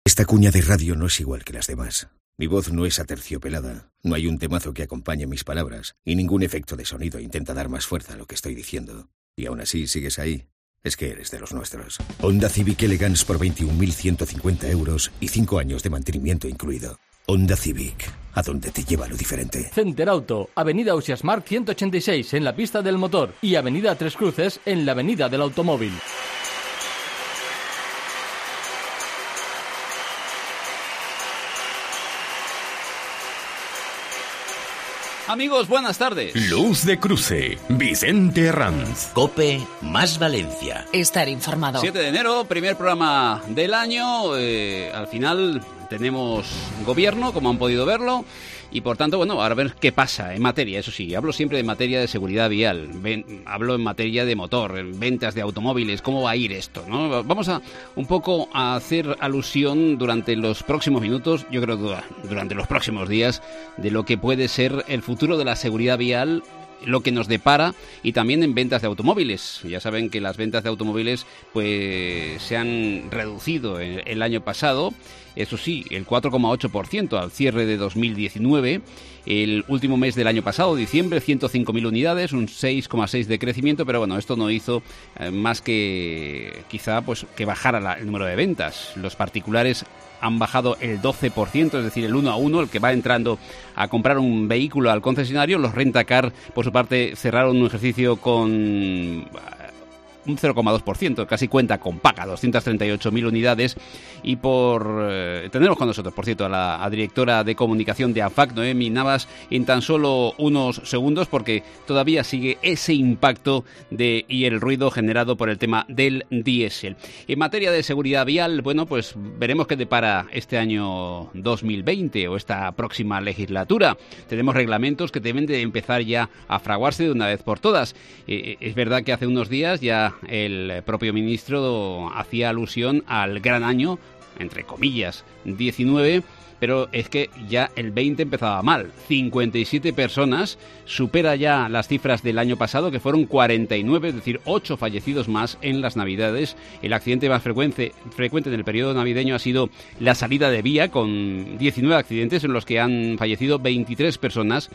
Esta cuña de radio no es igual que las demás. Mi voz no es aterciopelada, no hay un temazo que acompañe mis palabras y ningún efecto de sonido intenta dar más fuerza a lo que estoy diciendo. Y aún así sigues ahí. Es que eres de los nuestros. Honda Civic Elegance por 21.150 euros y 5 años de mantenimiento incluido. Honda Civic, a donde te lleva lo diferente. Center Auto, Avenida Ausiasmark 186 en la pista del motor y Avenida Tres Cruces en la Avenida del Automóvil. Amigos, buenas tardes. Luz de Cruce, Vicente Herranz. COPE más Valencia. Estar informado. 7 de enero, primer programa del año. Al final tenemos gobierno, como han podido verlo. Y por tanto, bueno, ahora a ver qué pasa en materia. Eso sí, hablo siempre de materia de seguridad vial. Hablo en materia de motor, en ventas de automóviles. ¿Cómo va a ir esto, no? Vamos a un poco a hacer alusión durante los próximos minutos, yo creo durante los próximos días, de lo que puede ser el futuro de la seguridad vial, lo que nos depara, y también en ventas de automóviles. Ya saben que las ventas de automóviles pues se han reducido el año pasado, eso sí, el 4,8% al cierre de 2019. El último mes del año pasado, diciembre, 105.000 unidades, un 6,6% de crecimiento, pero bueno, esto no hizo más que quizá pues que bajara el número de ventas. Los particulares han bajado el 12%, es decir, el 1 a 1, el que va entrando a comprar un vehículo al concesionario. Los Rentacar, por su parte, cerraron un ejercicio con un 0,2%, casi cuenta con paga, 238.000 unidades. Y tenemos con nosotros, por cierto, a la directora de comunicación de ANFAC, Noemi Navas, en tan solo unos segundos, porque todavía sigue ese impacto y el ruido generado por el tema del diésel. En materia de seguridad vial, bueno, pues veremos qué depara este año 2020 o esta próxima legislatura. Tenemos reglamentos que deben de empezar ya a fraguarse de una vez por todas. Es verdad que hace unos días ya el propio ministro hacía alusión al gran año, entre comillas, 19, pero es que ya el 20 empezaba mal. 57 personas, supera ya las cifras del año pasado, que fueron 49, es decir, 8 fallecidos más en las Navidades. El accidente más frecuente en el periodo navideño ha sido la salida de vía, con 19 accidentes en los que han fallecido 23 personas,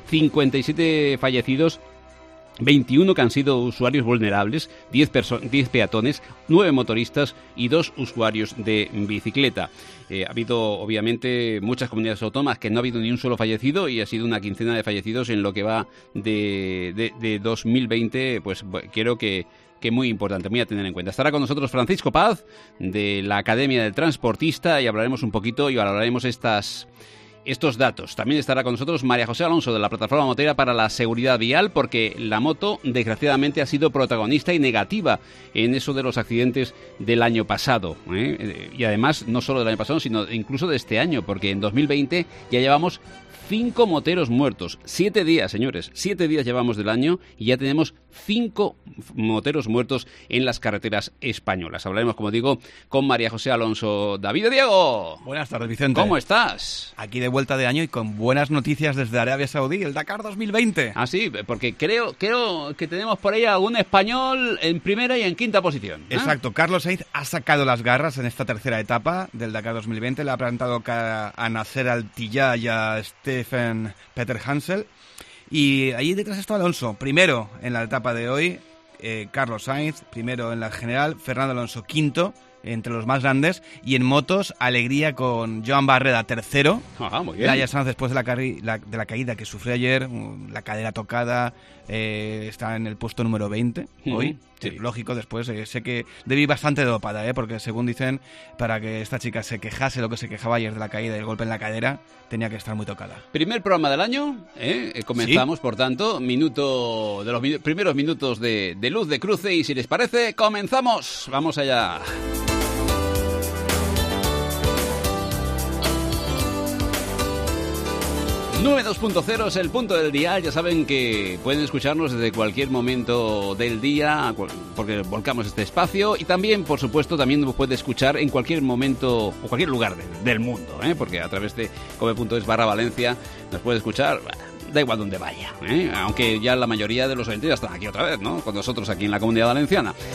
57 fallecidos, 21 que han sido usuarios vulnerables, 10 peatones, 9 motoristas y 2 usuarios de bicicleta. Ha habido, obviamente, muchas comunidades autónomas que no ha habido ni un solo fallecido, y ha sido una quincena de fallecidos en lo que va de 2020, pues quiero que muy importante, muy a tener en cuenta. Estará con nosotros Francisco Paz, de la Academia del Transportista, y hablaremos un poquito y valoraremos estos datos. También estará con nosotros María José Alonso, de la Plataforma Motera para la Seguridad Vial, porque la moto, desgraciadamente, ha sido protagonista y negativa en eso de los accidentes del año pasado. Y además, no solo del año pasado, sino incluso de este año, porque en 2020 ya llevamos 5 moteros muertos. 7 días, señores. 7 días llevamos del año y ya tenemos 5 moteros muertos en las carreteras españolas. Hablaremos, como digo, con María José Alonso. David Diego. Buenas tardes, Vicente. ¿Cómo estás? Aquí de vuelta de año y con buenas noticias desde Arabia Saudí, el Dakar 2020. Ah, sí, porque creo que tenemos por ahí algún español en primera y en quinta posición, ¿eh? Exacto. Carlos Sainz ha sacado las garras en esta tercera etapa del Dakar 2020. Le ha plantado cara a Nasser Al-Attiyah y a Stefan Peter Hansel. Y ahí detrás está Alonso, primero en la etapa de hoy, Carlos Sainz, primero en la general, Fernando Alonso quinto, entre los más grandes, y en motos, alegría con Joan Barreda tercero. Muy bien. Laia Sanz, después de la caída que sufrió ayer, la cadera tocada, está en el puesto número 20 hoy. Sí. Lógico, después sé que debí bastante dopada, porque según dicen, para que esta chica se quejase lo que se quejaba ayer de la caída y el golpe en la cadera, tenía que estar muy tocada. Primer programa del año, comenzamos, ¿sí? Por tanto, minuto de los primeros minutos de Luz de Cruce, y si les parece, comenzamos. Vamos allá. 92.0 es el punto del día. Ya saben que pueden escucharnos desde cualquier momento del día, porque volcamos este espacio, y también, por supuesto, también nos puede escuchar en cualquier momento o cualquier lugar del mundo, porque a través de cope.es/Valencia nos puede escuchar. Da igual donde vaya, aunque ya la mayoría de los oyentes ya están aquí otra vez, ¿no? Con nosotros aquí en la Comunidad Valenciana.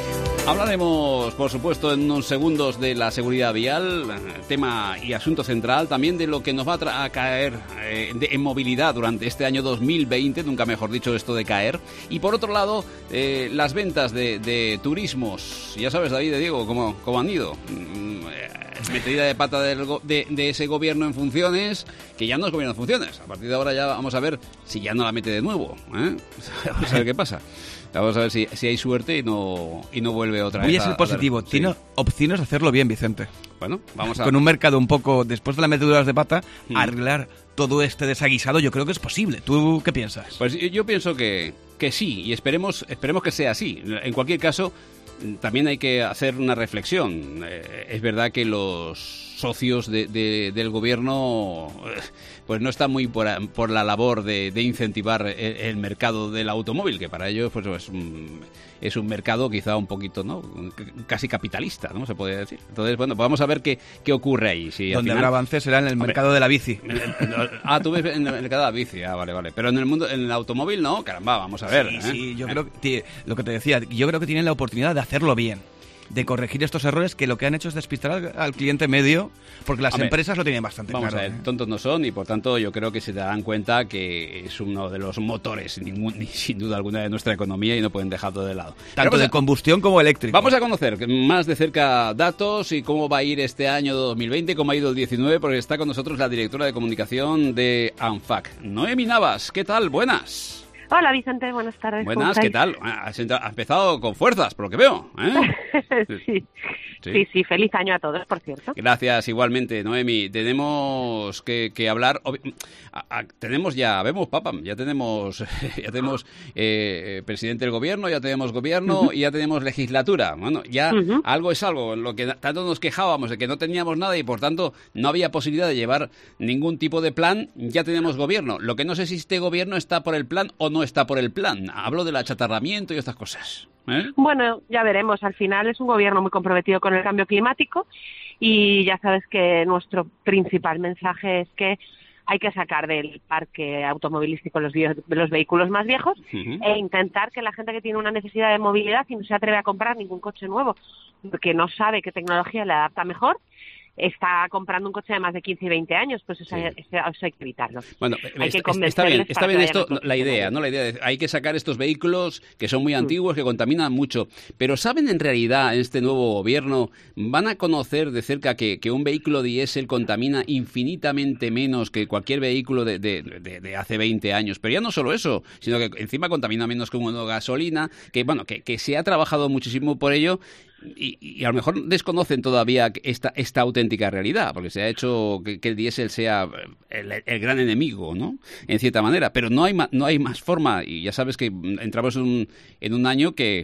Hablaremos, por supuesto, en unos segundos de la seguridad vial, tema y asunto central, también de lo que nos va a caer en movilidad durante este año 2020, nunca mejor dicho esto de caer. Y por otro lado, las ventas de turismos. Ya sabes, David y Diego, cómo han ido. Metida de pata de ese gobierno en funciones, que ya no es gobierno en funciones. A partir de ahora ya vamos a ver si ya no la mete de nuevo. Vamos a ver qué pasa. Vamos a ver si hay suerte y no vuelve otra vez. Voy a ser positivo. Sí. Tiene opciones de hacerlo bien, Vicente. Bueno, vamos a... Con un mercado un poco, después de las meteduras de pata, arreglar todo este desaguisado, yo creo que es posible. ¿Tú qué piensas? Pues yo pienso que sí, y esperemos que sea así. En cualquier caso, también hay que hacer una reflexión. Es verdad que los socios del gobierno pues no están muy por la labor de incentivar el mercado del automóvil, que para ellos pues es un mercado quizá un poquito, ¿no?, casi capitalista, ¿no?, se podría decir. Entonces, bueno, pues vamos a ver qué ocurre ahí. Si donde habrá avances será en el mercado de la bici. Tú ves en el mercado de la bici, vale. Pero en el automóvil no, caramba, vamos a ver. Sí, yo creo que, lo que te decía, yo creo que tienen la oportunidad de hacerlo bien, de corregir estos errores que lo que han hecho es despistar al cliente medio, porque las empresas lo tienen bastante claro. Vamos a ver, tontos no son, y por tanto yo creo que se darán cuenta que es uno de los motores, sin duda alguna, de nuestra economía, y no pueden dejarlo de lado. Tanto de combustión como eléctrico. Vamos a conocer más de cerca datos y cómo va a ir este año 2020, cómo ha ido el 19, porque está con nosotros la directora de comunicación de ANFAC, Noemi Navas. ¿Qué tal? Buenas. Hola, Vicente, buenas tardes. Buenas, ¿qué tal? Has empezado con fuerzas, por lo que veo, ¿eh? Sí, feliz año a todos, por cierto. Gracias, igualmente, Noemi. Tenemos que hablar, tenemos vemos papa, ya tenemos presidente del gobierno, ya tenemos gobierno y ya tenemos legislatura. Bueno, ya algo es algo, en lo que tanto nos quejábamos de que no teníamos nada y por tanto no había posibilidad de llevar ningún tipo de plan, ya tenemos gobierno. Lo que no sé si este gobierno está por el plan o no está por el plan. Hablo del achatarramiento y estas cosas. Bueno, ya veremos. Al final es un gobierno muy comprometido con el cambio climático y ya sabes que nuestro principal mensaje es que hay que sacar del parque automovilístico los vehículos más viejos e intentar que la gente que tiene una necesidad de movilidad y no se atreve a comprar ningún coche nuevo porque no sabe qué tecnología le adapta mejor, está comprando un coche de más de 15 y 20 años, pues eso hay que evitarlo. Bueno, está bien esto, la idea, ¿no? La idea de hay que sacar estos vehículos que son muy antiguos, que contaminan mucho, pero ¿saben en realidad en este nuevo gobierno, van a conocer de cerca que un vehículo diésel contamina infinitamente menos que cualquier vehículo de hace 20 años? Pero ya no solo eso, sino que encima contamina menos que uno de gasolina, que se ha trabajado muchísimo por ello. Y a lo mejor desconocen todavía esta auténtica realidad, porque se ha hecho que el diésel sea el gran enemigo, ¿no?, en cierta manera, pero no hay más forma, y ya sabes que entramos en un año que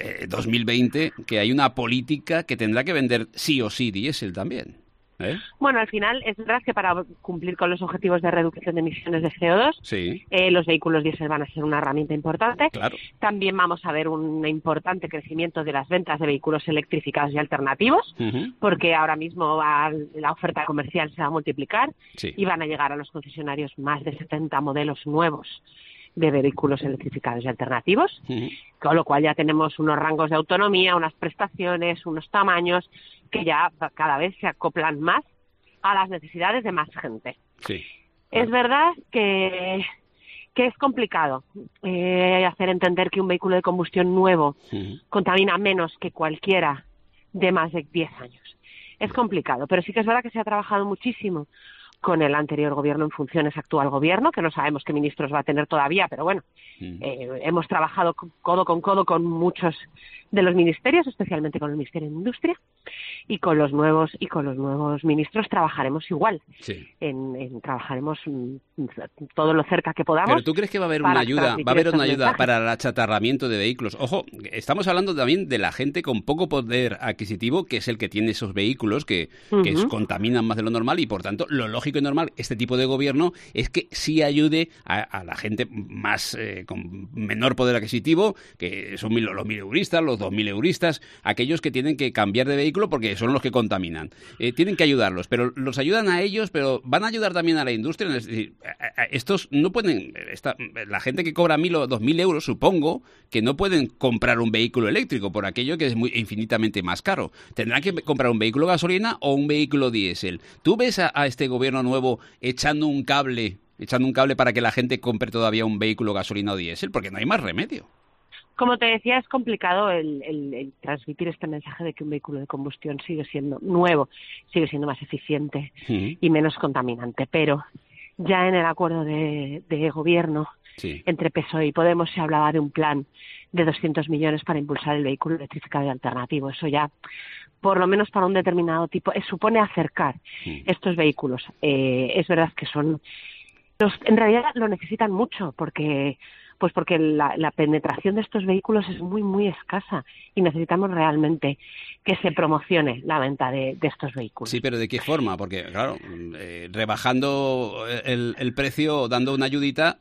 2020, que hay una política que tendrá que vender sí o sí diésel también. Bueno, al final es verdad que para cumplir con los objetivos de reducción de emisiones de CO2, los vehículos diésel van a ser una herramienta importante. Claro. También vamos a ver un importante crecimiento de las ventas de vehículos electrificados y alternativos, porque ahora mismo la oferta comercial se va a multiplicar y van a llegar a los concesionarios más de 70 modelos nuevos de vehículos electrificados y alternativos, con lo cual ya tenemos unos rangos de autonomía, unas prestaciones, unos tamaños que ya cada vez se acoplan más a las necesidades de más gente. Sí. Es verdad que es complicado hacer entender que un vehículo de combustión nuevo contamina menos que cualquiera de más de 10 años. Es complicado, pero sí que es verdad que se ha trabajado muchísimo con el anterior gobierno en funciones, actual gobierno, que no sabemos qué ministros va a tener todavía, pero bueno, hemos trabajado codo con codo con muchos de los ministerios, especialmente con el Ministerio de Industria, y con los nuevos ministros trabajaremos igual. Trabajaremos todo lo cerca que podamos. Pero ¿tú crees que va a haber una ayuda? ¿Va a haber una ayuda para el achatarramiento de vehículos? Ojo, estamos hablando también de la gente con poco poder adquisitivo, que es el que tiene esos vehículos que contaminan más de lo normal y por tanto lo lógico lógico y normal este tipo de gobierno es que sí ayude a la gente más con menor poder adquisitivo, que son los 1000euristas, los 2000euristas, aquellos que tienen que cambiar de vehículo porque son los que contaminan. Tienen que ayudarlos, pero los ayudan a ellos, pero van a ayudar también a la industria. Es decir, estos no pueden, la gente que cobra 1000 o 2000 euros, supongo que no pueden comprar un vehículo eléctrico por aquello que es infinitamente más caro. Tendrán que comprar un vehículo gasolina o un vehículo diésel. ¿Tú ves a este gobierno nuevo echando un cable para que la gente compre todavía un vehículo gasolina o diésel? Porque no hay más remedio. Como te decía, es complicado el transmitir este mensaje de que un vehículo de combustión sigue siendo nuevo, sigue siendo más eficiente y menos contaminante. Pero ya en el acuerdo de gobierno entre PSOE y Podemos se hablaba de un plan de 200 millones para impulsar el vehículo electrificado y alternativo. Eso ya, por lo menos para un determinado tipo, supone acercar estos vehículos. Es verdad que en realidad lo necesitan mucho porque la penetración de estos vehículos es muy, muy escasa y necesitamos realmente que se promocione la venta de estos vehículos. Sí, pero ¿de qué forma? Porque, claro, rebajando el precio, dando una ayudita,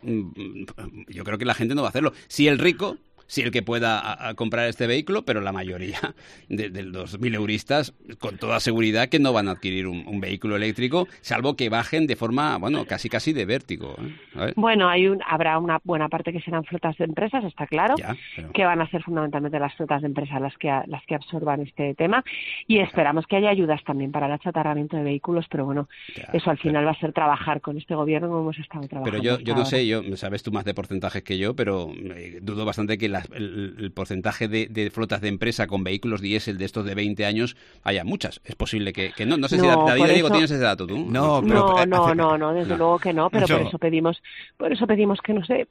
yo creo que la gente no va a hacerlo. Si el rico... Sí, el que pueda comprar este vehículo, pero la mayoría de los 1000euristas, con toda seguridad que no van a adquirir un vehículo eléctrico, salvo que bajen de forma, casi de vértigo. Bueno, habrá una buena parte que serán flotas de empresas, está claro, que van a ser fundamentalmente las flotas de empresas las que absorban este tema, y esperamos que haya ayudas también para el achatarramiento de vehículos, pero eso al final va a ser trabajar con este gobierno como hemos estado trabajando. Pero yo no sé, sabes tú más de porcentajes que yo, pero dudo bastante que el porcentaje de flotas de empresa con vehículos diésel de estos de 20 años haya muchas. Es posible que no. No sé si David Diego tienes ese dato tú. No, desde luego que no, pero por eso pedimos que no se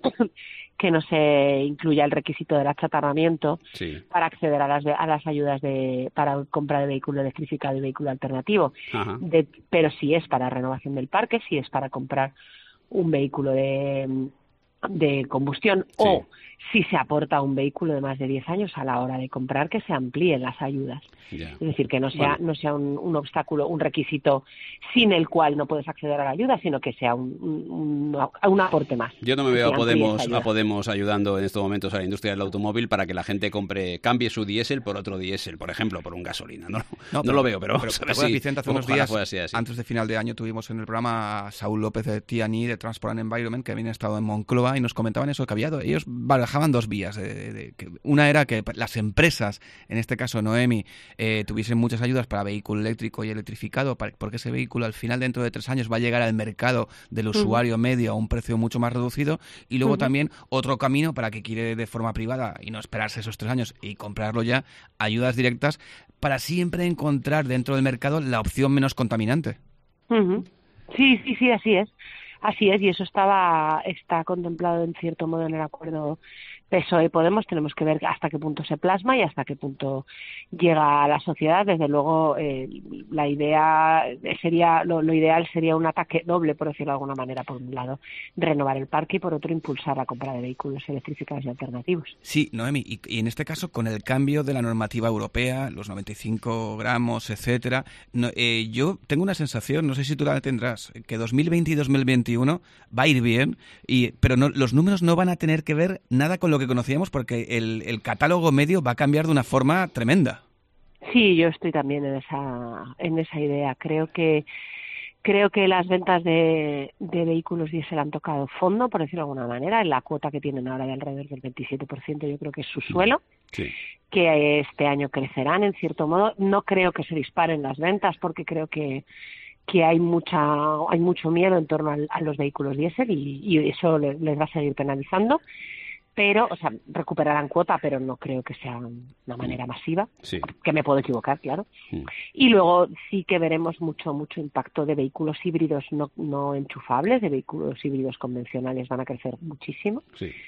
que no se incluya el requisito del achatarramiento para acceder a las ayudas para compra de vehículo electrificado y vehículo alternativo. Pero si es para renovación del parque, si es para comprar un vehículo de combustión o si se aporta un vehículo de más de 10 años a la hora de comprar, que se amplíen las ayudas. Es decir, que no sea un obstáculo, un requisito sin el cual no puedes acceder a la ayuda, sino que sea un aporte más. Yo no me veo a Podemos ayudando en estos momentos a la industria del automóvil para que la gente cambie su diésel por otro diésel, por ejemplo, por un gasolina. No lo veo, pero hace unos días, antes de final de año, tuvimos en el programa a Saúl López de T&E de Transport and Environment, que habían estado en Moncloa, y nos comentaban eso, que ellos barajaban dos vías. Una era que las empresas, en este caso Noemi, tuviesen muchas ayudas para vehículo eléctrico y electrificado, porque ese vehículo al final, dentro de 3 años, va a llegar al mercado del usuario medio a un precio mucho más reducido, y luego también otro camino para que quiere de forma privada y no esperarse esos 3 años y comprarlo ya, ayudas directas para siempre encontrar dentro del mercado la opción menos contaminante. Sí, así es. Así es, y eso está contemplado en cierto modo en el acuerdo PSOE Podemos. Tenemos que ver hasta qué punto se plasma y hasta qué punto llega a la sociedad. Desde luego, la idea sería, lo ideal sería un ataque doble, por decirlo de alguna manera. Por un lado, renovar el parque, y por otro, impulsar la compra de vehículos electrificados y alternativos. Sí, Noemi, y en este caso, con el cambio de la normativa europea, los 95 gramos, etcétera, yo tengo una sensación, no sé si tú la tendrás, que 2020 y 2021 va a ir bien, pero los números no van a tener que ver nada con lo que conocíamos, porque el catálogo medio va a cambiar de una forma tremenda. Sí, yo estoy también en esa idea. Creo que las ventas de vehículos diésel han tocado fondo, por decirlo de alguna manera, en la cuota que tienen ahora de alrededor del 27%, yo creo que es su suelo, que este año crecerán en cierto modo. No creo que se disparen las ventas, porque creo que hay mucho miedo en torno a los vehículos diésel, y eso les va a seguir penalizando. Pero, recuperarán cuota, pero no creo que sea una manera masiva, que me puedo equivocar, claro. Y luego sí que veremos mucho impacto de vehículos híbridos no enchufables, de vehículos híbridos convencionales van a crecer muchísimo.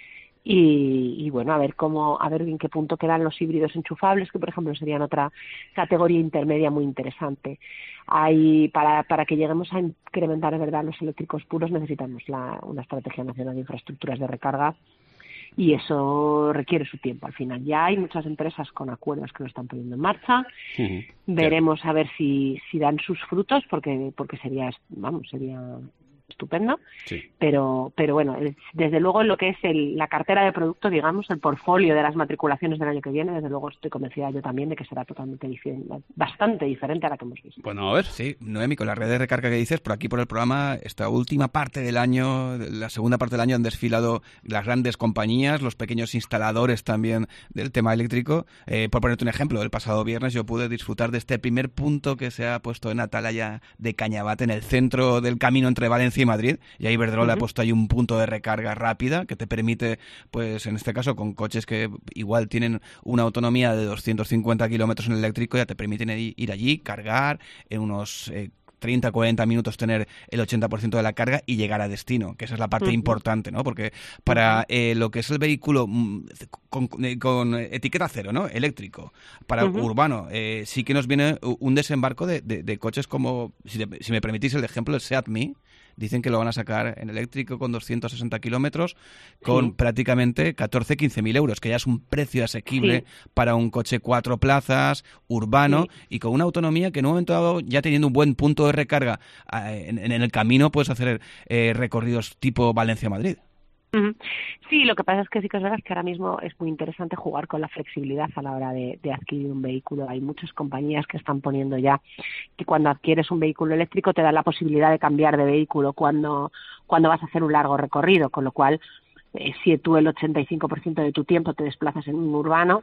Y bueno, a ver en qué punto quedan los híbridos enchufables, que por ejemplo serían otra categoría intermedia muy interesante. Para que lleguemos a incrementar de verdad los eléctricos puros, necesitamos una estrategia nacional de infraestructuras de recarga y eso requiere su tiempo. Al final ya hay muchas empresas con acuerdos que lo están poniendo en marcha. Veremos a ver si dan sus frutos, porque sería estupendo, pero bueno, desde luego en lo que es la cartera de producto, digamos, el portfolio de las matriculaciones del año que viene, desde luego estoy convencida yo también de que será totalmente bastante diferente a la que hemos visto. Bueno, a ver. Sí, Noemi, con la red de recarga que dices, por aquí por el programa, esta última parte del año, la segunda parte del año han desfilado las grandes compañías, los pequeños instaladores también del tema eléctrico. Por ponerte un ejemplo, el pasado viernes yo pude disfrutar de este primer punto que se ha puesto en Atalaya de Cañabate, en el centro del camino entre Valencia y Madrid, y ahí Iberdrola ha puesto ahí un punto de recarga rápida que te permite, pues en este caso con coches que igual tienen una autonomía de 250 kilómetros en eléctrico, ya te permiten ir allí, cargar en unos 30-40 minutos, tener el 80% de la carga y llegar a destino, que esa es la parte importante, ¿no? Porque para lo que es el vehículo con etiqueta cero, ¿no? Eléctrico, para urbano, sí que nos viene un desembarco de coches como, si me permitís el ejemplo, el Seat Mii. Dicen que lo van a sacar en eléctrico con 260 kilómetros, con prácticamente 14-15 mil euros, que ya es un precio asequible para un coche 4 plazas, urbano, y con una autonomía que en un momento dado, ya teniendo un buen punto de recarga en el camino, puedes hacer recorridos tipo Valencia-Madrid. Sí, lo que pasa es que sí que es verdad que ahora mismo es muy interesante jugar con la flexibilidad a la hora de adquirir un vehículo. Hay muchas compañías que están poniendo ya que cuando adquieres un vehículo eléctrico te da la posibilidad de cambiar de vehículo cuando vas a hacer un largo recorrido, con lo cual si tú el 85% de tu tiempo te desplazas en un urbano,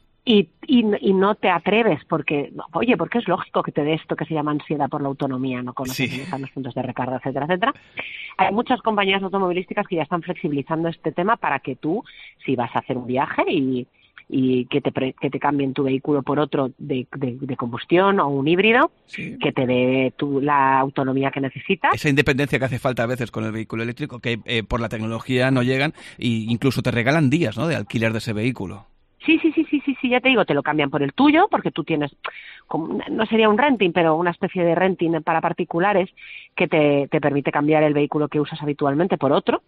y no te atreves porque es lógico que te dé esto que se llama ansiedad por la autonomía, no conoces dónde están los puntos de recarga, etcétera, etcétera. Hay muchas compañías automovilísticas que ya están flexibilizando este tema para que tú, si vas a hacer un viaje y que te cambien tu vehículo por otro de combustión o un híbrido, que te dé la autonomía que necesitas. Esa independencia que hace falta a veces con el vehículo eléctrico, que por la tecnología no llegan, e incluso te regalan días, ¿no?, de alquiler de ese vehículo. Sí, ya te digo, te lo cambian por el tuyo, porque tú tienes, no sería un renting, pero una especie de renting para particulares que te permite cambiar el vehículo que usas habitualmente por otro,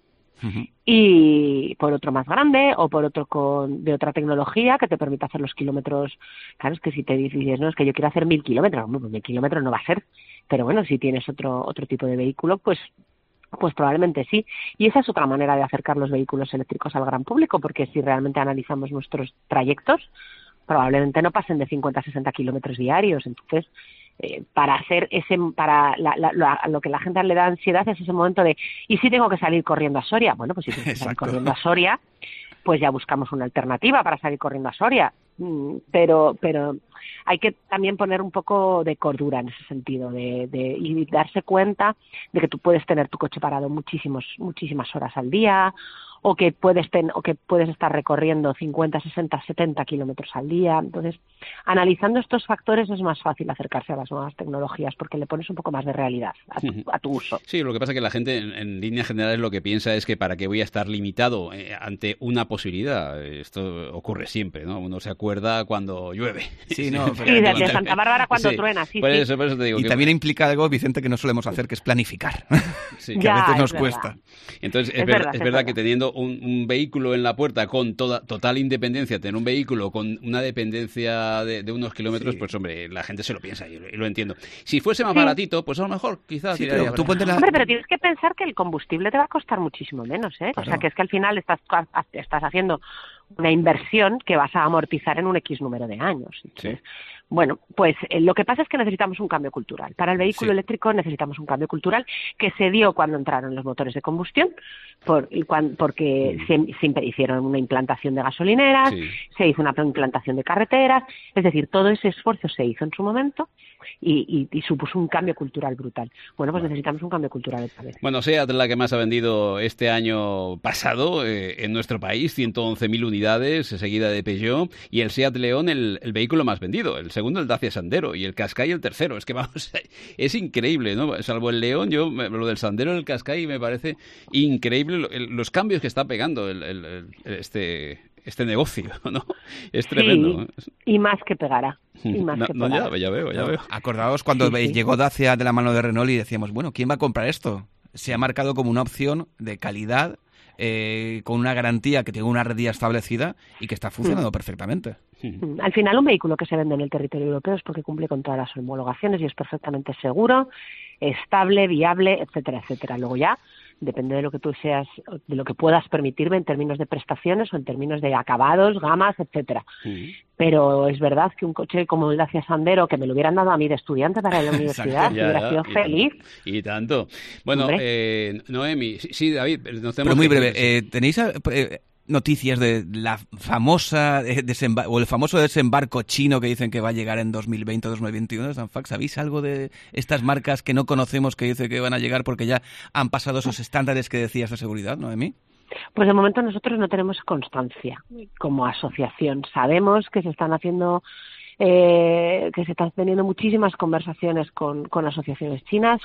y por otro más grande, o por otro de otra tecnología que te permite hacer los kilómetros. Claro, es que si te dices, no, es que yo quiero hacer 1000 kilómetros, pues 1000 kilómetros no va a ser, pero bueno, si tienes otro tipo de vehículo, pues probablemente sí. Y esa es otra manera de acercar los vehículos eléctricos al gran público, porque si realmente analizamos nuestros trayectos, probablemente no pasen de 50-60 kilómetros diarios. Entonces, para hacer lo que la gente le da ansiedad es ese momento de, ¿y si tengo que salir corriendo a Soria? Bueno, pues si tienes que salir corriendo a Soria, pues ya buscamos una alternativa para salir corriendo a Soria. Pero hay que también poner un poco de cordura en ese sentido y darse cuenta de que tú puedes tener tu coche parado muchísimas horas al día, o que puedes estar recorriendo 50, 60, 70 kilómetros al día. Entonces, analizando estos factores es más fácil acercarse a las nuevas tecnologías, porque le pones un poco más de realidad a tu uso. Sí, lo que pasa es que la gente en líneas generales lo que piensa es que para qué voy a estar limitado ante una posibilidad. Esto ocurre siempre, ¿no? Uno se acuerda cuando llueve. Sí, de Santa Bárbara cuando truena, por eso te digo. Y también implica algo, Vicente, que no solemos hacer, que es planificar. Que a veces nos cuesta. Entonces, es verdad que teniendo un vehículo en la puerta con total independencia, tener un vehículo con una dependencia de unos kilómetros, pues hombre, la gente se lo piensa y lo entiendo. Si fuese más baratito, pues a lo mejor quizás... Hombre, pero tienes que pensar que el combustible te va a costar muchísimo menos, ¿eh? Claro. O sea, que es que al final estás haciendo una inversión que vas a amortizar en un X número de años. Entonces, bueno, pues lo que pasa es que necesitamos un cambio cultural. Para el vehículo eléctrico necesitamos un cambio cultural que se dio cuando entraron los motores de combustión, porque se hicieron una implantación de gasolineras, se hizo una implantación de carreteras, es decir, todo ese esfuerzo se hizo en su momento y supuso un cambio cultural brutal. Bueno, pues necesitamos un cambio cultural esta vez. Bueno, SEAT la que más ha vendido este año pasado en nuestro país, 111.000 unidades, seguida de Peugeot, y el SEAT León el vehículo más vendido, el segundo el Dacia Sandero, y el Qashqai el tercero. Es que vamos, es increíble, ¿no? Salvo el León, lo del Sandero y el Qashqai me parece increíble los cambios que está pegando este negocio, ¿no? Es tremendo. Sí, y más que pegará. Ya veo. Acordaos cuando llegó Dacia de la mano de Renault y decíamos, bueno, ¿quién va a comprar esto? Se ha marcado como una opción de calidad con una garantía que tiene una red establecida y que está funcionando perfectamente. Al final, un vehículo que se vende en el territorio europeo es porque cumple con todas las homologaciones y es perfectamente seguro, estable, viable, etcétera, etcétera. Luego ya depende de lo que tú seas, de lo que puedas permitirme en términos de prestaciones o en términos de acabados, gamas, etcétera. Pero es verdad que un coche como el Dacia Sandero, que me lo hubieran dado a mí de estudiante para la universidad, hubiera sido feliz. Y tanto. Bueno, Noemi, sí, David, nos tenemos. Pero muy breve, ¿tenéis noticias de la famosa o el famoso desembarco chino que dicen que va a llegar en 2020 o 2021 de Sanfac? ¿Sabéis algo de estas marcas que no conocemos que dice que van a llegar porque ya han pasado esos estándares que decías de seguridad, Noemi? Pues de momento nosotros no tenemos constancia como asociación. Sabemos que se están haciendo que se están teniendo muchísimas conversaciones con asociaciones chinas,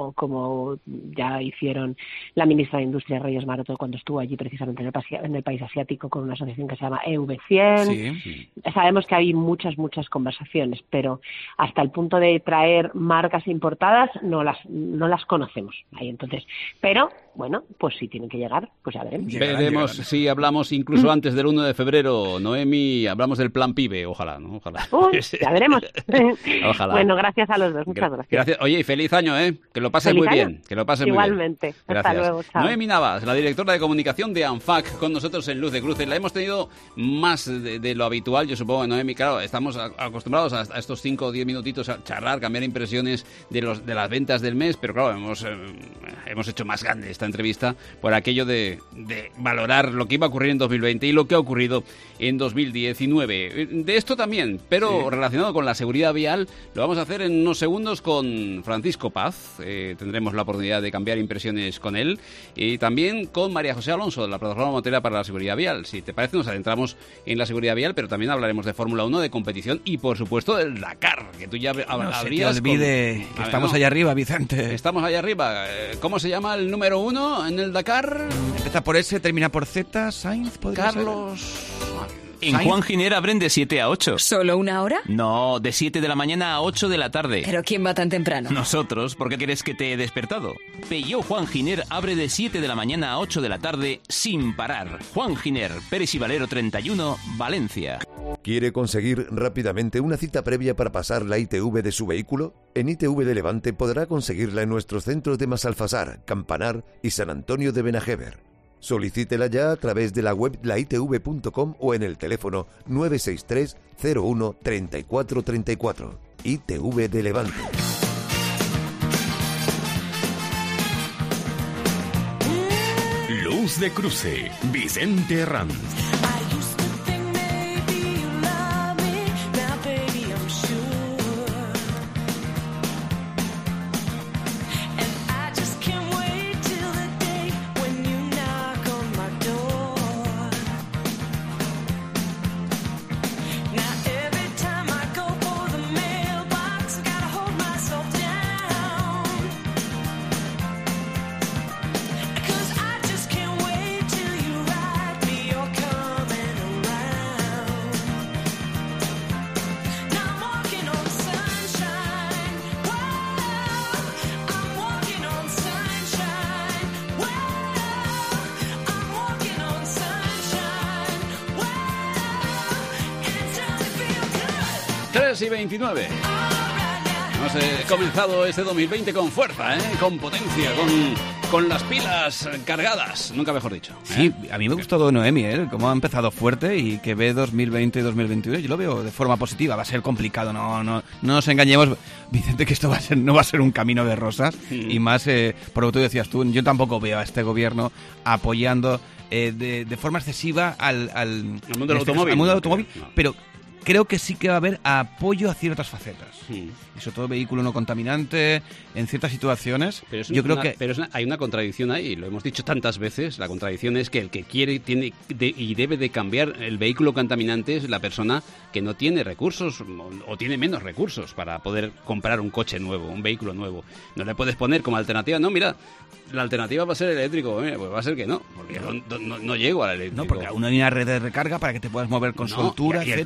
como ya hicieron la ministra de Industria, Reyes Maroto, cuando estuvo allí precisamente en el país asiático con una asociación que se llama EV100. Sí. Sabemos que hay muchas conversaciones, pero hasta el punto de traer marcas importadas no las conocemos ahí, entonces. Pero bueno, pues si tienen que llegar, pues ya veremos. Veremos si hablamos incluso antes del 1 de febrero, Noemi, hablamos del plan PIBE, ojalá, ¿no? Ojalá. Ya veremos. Ojalá. Bueno, gracias a los dos, muchas gracias. Oye, y feliz año, que lo pases muy bien. Que lo pases igualmente. Muy bien. Hasta luego, chao. Noemi Navas, la directora de comunicación de ANFAC, con nosotros en Luz de Cruces. La hemos tenido más de lo habitual, yo supongo, Noemi, claro, estamos acostumbrados a estos 5 o 10 minutitos a charlar, cambiar impresiones de las ventas del mes, pero claro, hemos hecho más grande esta entrevista por aquello de valorar lo que iba a ocurrir en 2020 y lo que ha ocurrido en 2019. De esto también, pero relacionado con la seguridad vial, lo vamos a hacer en unos segundos con Francisco Paz. Tendremos la oportunidad de cambiar impresiones con él y también con María José Alonso, de la Plataforma Motera para la Seguridad Vial. Si te parece, nos adentramos en la seguridad vial, pero también hablaremos de Fórmula 1, de competición y, por supuesto, del Dakar, que tú ya habrías... No se te olvide que estamos allá arriba, Vicente. Estamos allá arriba. ¿Cómo se llama el número 1 en el Dakar? Empieza por S, termina por Z, Sainz, ¿podría Carlos... ser? En Juan Giner abren de 7 a 8. ¿Solo una hora? No, de 7 de la mañana a 8 de la tarde. ¿Pero quién va tan temprano? Nosotros, ¿por qué crees que te he despertado? Peugeot Juan Giner abre de 7 de la mañana a 8 de la tarde sin parar. Juan Giner, Pérez y Valero 31, Valencia. ¿Quiere conseguir rápidamente una cita previa para pasar la ITV de su vehículo? En ITV de Levante podrá conseguirla en nuestros centros de Masalfasar, Campanar y San Antonio de Benajever. Solicítela ya a través de la web laitv.com o en el teléfono 963 01 34 34. ITV de Levante. Luz de Cruce, Vicente Herranz. Y 29. Hemos comenzado este 2020 con fuerza, con potencia, con las pilas cargadas, nunca mejor dicho. Sí, a mí me ha gustado Noemi, cómo ha empezado fuerte y que ve 2020 y 2021. Yo lo veo de forma positiva. Va a ser complicado, no nos engañemos, Vicente, que esto no va a ser un camino de rosas. Y más, por lo que tú decías tú, yo tampoco veo a este gobierno apoyando de forma excesiva al mundo del automóvil. Al mundo del automóvil, pero creo que sí que va a haber apoyo a ciertas facetas. Y sobre todo vehículo no contaminante, en ciertas situaciones. Pero hay una contradicción ahí, lo hemos dicho tantas veces. La contradicción es que el que quiere y debe de cambiar el vehículo contaminante es la persona que no tiene recursos o tiene menos recursos para poder comprar un coche nuevo, un vehículo nuevo. No le puedes poner como alternativa, no, mira, la alternativa va a ser eléctrico. Pues va a ser que no, porque no llego al eléctrico. No, porque aún no hay una red de recarga para que te puedas mover con soltura, y el etcétera. precio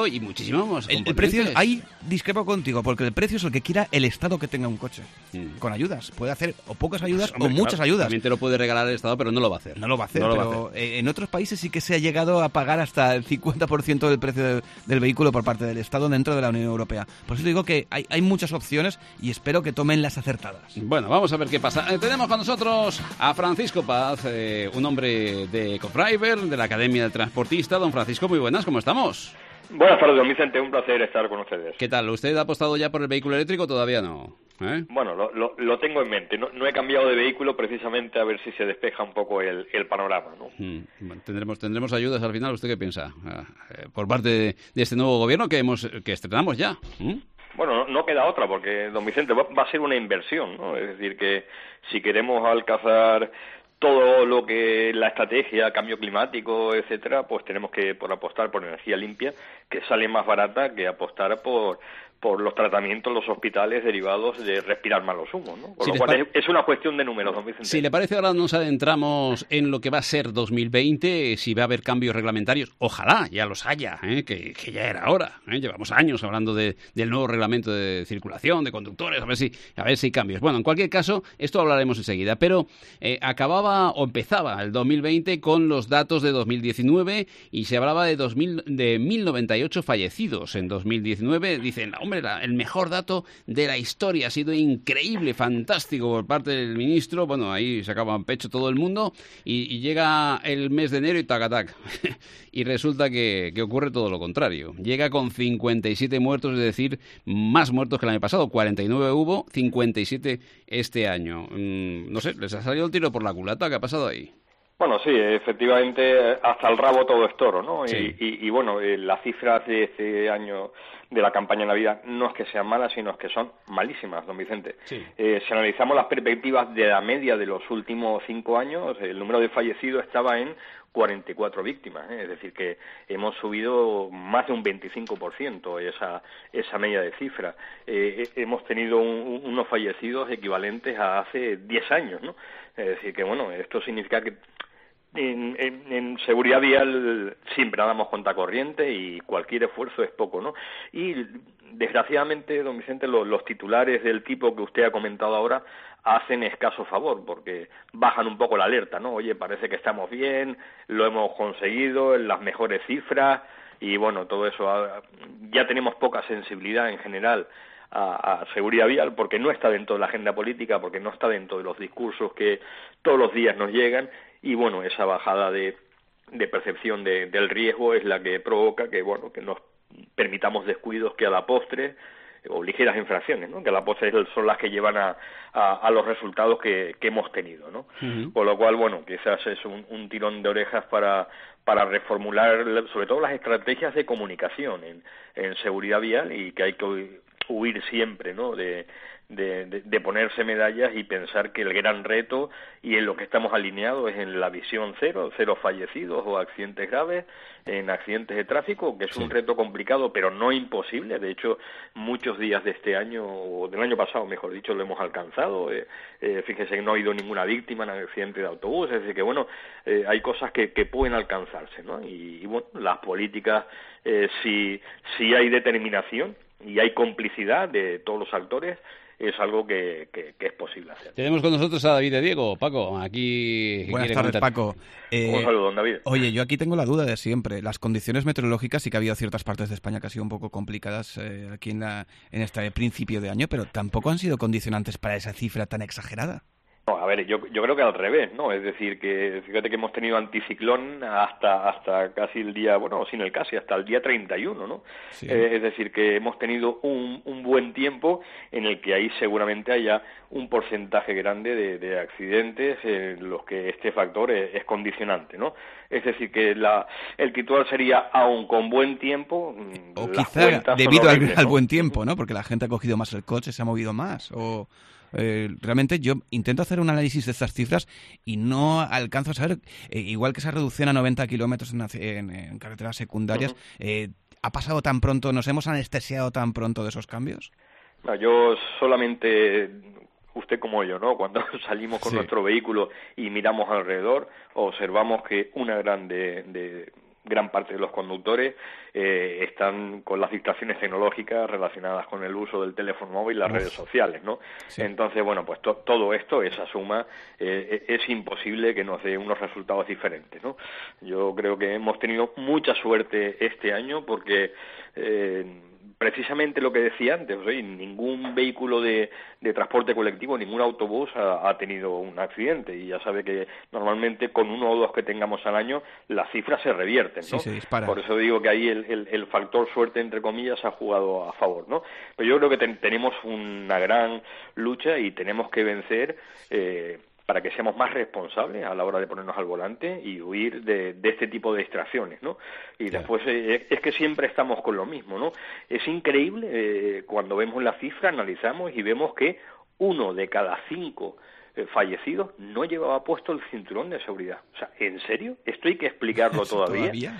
y muchísimo más. El precio, ahí discrepo contigo, porque el precio es el que quiera el Estado que tenga un coche. Con ayudas. Puede hacer o pocas ayudas o muchas ayudas. También te lo puede regalar el Estado, pero no lo va a hacer. No lo va a hacer, en otros países sí que se ha llegado a pagar hasta el 50% del precio del vehículo por parte del Estado dentro de la Unión Europea. Por eso digo que hay muchas opciones y espero que tomen las acertadas. Bueno, vamos a ver qué pasa. Tenemos con nosotros a Francisco Paz, un hombre de EcoDriver, de la Academia del Transportista. Don Francisco, muy buenas, ¿cómo estamos? Buenas tardes, don Vicente, un placer estar con ustedes. ¿Qué tal? ¿Usted ha apostado ya por el vehículo eléctrico o todavía no? Bueno, lo tengo en mente. No he cambiado de vehículo precisamente a ver si se despeja un poco el panorama, ¿no? ¿Tendremos ayudas al final? ¿Usted qué piensa? Por parte de este nuevo gobierno que estrenamos ya. Bueno, no queda otra, porque, don Vicente, va a ser una inversión, ¿no? Es decir, que si queremos alcanzar todo lo que la estrategia, cambio climático, etcétera, pues tenemos que apostar por energía limpia, que sale más barata que apostar por los tratamientos, los hospitales derivados de respirar malos humos, ¿no? Por lo cual es una cuestión de números, don Vicente. Si le parece, ahora nos adentramos en lo que va a ser 2020, si va a haber cambios reglamentarios. Ojalá ya los haya, que ya era hora. Llevamos años hablando del nuevo reglamento de circulación, de conductores, a ver si hay cambios. Bueno, en cualquier caso, esto hablaremos enseguida, pero empezaba el 2020 con los datos de 2019 y se hablaba de 1098 fallecidos en 2019. Dicen, hombre, el mejor dato de la historia, ha sido increíble, fantástico por parte del ministro. Bueno, ahí se acaba en pecho todo el mundo y llega el mes de enero y tac. Y resulta que ocurre todo lo contrario. Llega con 57 muertos, es decir, más muertos que el año pasado. 49 hubo, 57 este año. No sé, ¿les ha salido el tiro por la culata? ¿Qué ha pasado ahí? Bueno, sí, efectivamente, hasta el rabo todo es toro, ¿no? Sí. Y bueno, las cifras de este año de la campaña de Navidad no es que sean malas, sino es que son malísimas, don Vicente. Sí. Si analizamos las perspectivas de la media de los últimos 5 años, el número de fallecidos estaba en 44 víctimas, es decir, que hemos subido más de un 25% esa media de cifra. Hemos tenido unos fallecidos equivalentes a hace 10 años, ¿no? Es decir, que bueno, esto significa que en seguridad vial siempre andamos contra corriente y cualquier esfuerzo es poco, ¿no? Y desgraciadamente, don Vicente, los titulares del tipo que usted ha comentado ahora hacen escaso favor, porque bajan un poco la alerta, ¿no? Oye, parece que estamos bien, lo hemos conseguido, en las mejores cifras, y bueno, todo eso, ya tenemos poca sensibilidad en general a seguridad vial, porque no está dentro de la agenda política, porque no está dentro de los discursos que todos los días nos llegan, y bueno, esa bajada de percepción del riesgo es la que provoca que bueno, que nos permitamos descuidos que a la postre, o ligeras infracciones, ¿no? Que a la postre son las que llevan a los resultados que hemos tenido, ¿no? Uh-huh. Con lo cual, bueno, quizás es un tirón de orejas para reformular sobre todo las estrategias de comunicación en seguridad vial, y que hay que huir siempre, ¿no? de ponerse medallas y pensar que el gran reto y en lo que estamos alineados es en la visión cero fallecidos o accidentes graves en accidentes de tráfico, que es un reto complicado pero no imposible. De hecho, muchos días de este año, o del año pasado mejor dicho, lo hemos alcanzado. Fíjese que no ha habido ninguna víctima en accidente de autobús, es decir que bueno, hay cosas que pueden alcanzarse, ¿no? Y bueno, las políticas, si hay determinación y hay complicidad de todos los actores, es algo que es posible hacer. Tenemos con nosotros a David de Diego. Paco, aquí... Buenas tardes, Paco. Un saludo, don David. Oye, yo aquí tengo la duda de siempre. Las condiciones meteorológicas, sí que ha habido ciertas partes de España que han sido un poco complicadas aquí en este principio de año, pero tampoco han sido condicionantes para esa cifra tan exagerada. No, a ver, yo creo que al revés, ¿no? Es decir, que fíjate que hemos tenido anticiclón hasta casi el día, bueno, sin el casi, hasta el día 31, ¿no? Sí. Es decir, que hemos tenido un buen tiempo en el que ahí seguramente haya un porcentaje grande de accidentes en los que este factor es condicionante, ¿no? Es decir, que el titular sería, aun con buen tiempo... O quizá debido al buen tiempo, ¿no? Porque la gente ha cogido más el coche, se ha movido más, o... realmente yo intento hacer un análisis de estas cifras y no alcanzo a saber, igual que esa reducción a 90 kilómetros en carreteras secundarias, ¿ha pasado tan pronto, nos hemos anestesiado tan pronto de esos cambios? No, yo solamente, usted como yo, ¿no? Cuando salimos con nuestro vehículo y miramos alrededor, observamos que una gran de gran parte de los conductores están con las distracciones tecnológicas relacionadas con el uso del teléfono móvil y las redes sociales, ¿no? Sí. Entonces, bueno, pues todo esto, esa suma, es imposible que nos dé unos resultados diferentes, ¿no? Yo creo que hemos tenido mucha suerte este año porque precisamente lo que decía antes, ningún vehículo de transporte colectivo, ningún autobús ha tenido un accidente, y ya sabe que normalmente con 1 o 2 que tengamos al año las cifras se revierten, ¿no? Sí, se disparan. Por eso digo que ahí el factor suerte, entre comillas, ha jugado a favor, ¿no? Pero yo creo que tenemos una gran lucha y tenemos que vencer para que seamos más responsables a la hora de ponernos al volante y huir de este tipo de distracciones, ¿no? Y después es que siempre estamos con lo mismo, ¿no? Es increíble cuando vemos la cifra, analizamos y vemos que 1 de cada 5 fallecidos no llevaba puesto el cinturón de seguridad. O sea, ¿en serio? ¿Esto hay que explicarlo todavía?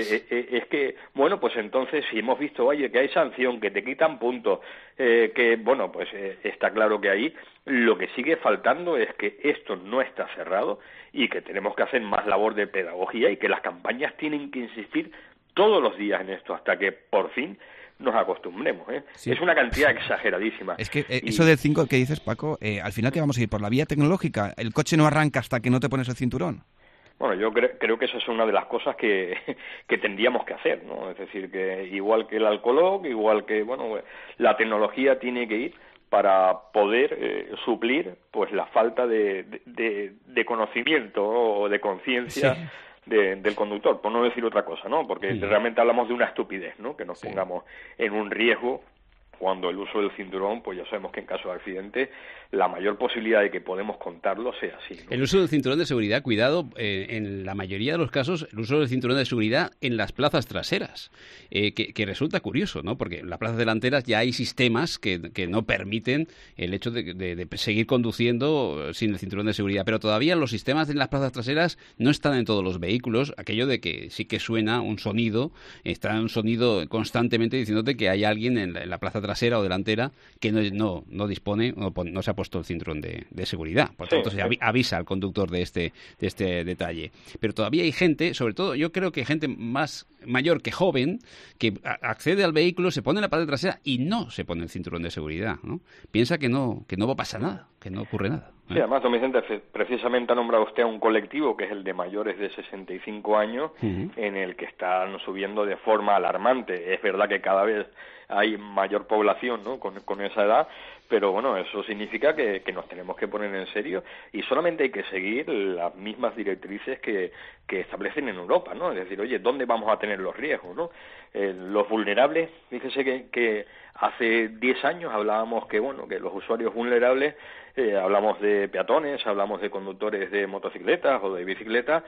Es que, bueno, pues entonces si hemos visto, oye, que hay sanción, que te quitan puntos, que, bueno, pues está claro que ahí lo que sigue faltando es que esto no está cerrado y que tenemos que hacer más labor de pedagogía y que las campañas tienen que insistir todos los días en esto hasta que por fin nos acostumbremos, ¿eh? Sí. Es una cantidad exageradísima. Es que eso del 5 que dices, Paco, al final que vamos a ir por la vía tecnológica, el coche no arranca hasta que no te pones el cinturón. Bueno, yo creo que esa es una de las cosas que tendríamos que hacer, ¿no? Es decir, que igual que el alcohol, igual que, bueno, la tecnología tiene que ir para poder suplir pues la falta de conocimiento, ¿no? O de conciencia del conductor, por no decir otra cosa, ¿no? Porque realmente hablamos de una estupidez, ¿no? Que nos pongamos en un riesgo cuando el uso del cinturón, pues ya sabemos que en caso de accidente la mayor posibilidad de que podemos contarlo sea así, ¿no? El uso del cinturón de seguridad, cuidado, en la mayoría de los casos, el uso del cinturón de seguridad en las plazas traseras, que resulta curioso, ¿no? Porque en las plazas delanteras ya hay sistemas que no permiten el hecho de seguir conduciendo sin el cinturón de seguridad, pero todavía los sistemas en las plazas traseras no están en todos los vehículos, aquello de que sí que suena un sonido, está un sonido constantemente diciéndote que hay alguien en la plaza trasera o delantera que no dispone, no se ha puesto el cinturón de seguridad. Por tanto, se avisa al conductor de este detalle. Pero todavía hay gente, sobre todo yo creo que gente más mayor que joven, que accede al vehículo, se pone en la parte trasera y no se pone el cinturón de seguridad, ¿no? Piensa que no va a pasar nada, que no ocurre nada. Sí, además, don Vicente, precisamente ha nombrado usted a un colectivo que es el de mayores de 65 años, en el que están subiendo de forma alarmante. Es verdad que cada vez hay mayor población, ¿no? con esa edad, pero bueno, eso significa que nos tenemos que poner en serio y solamente hay que seguir las mismas directrices que establecen en Europa, ¿no? Es decir, oye, ¿dónde vamos a tener los riesgos, no? Los vulnerables, fíjese que hace 10 años hablábamos que los usuarios vulnerables, hablamos de peatones, hablamos de conductores de motocicletas o de bicicletas,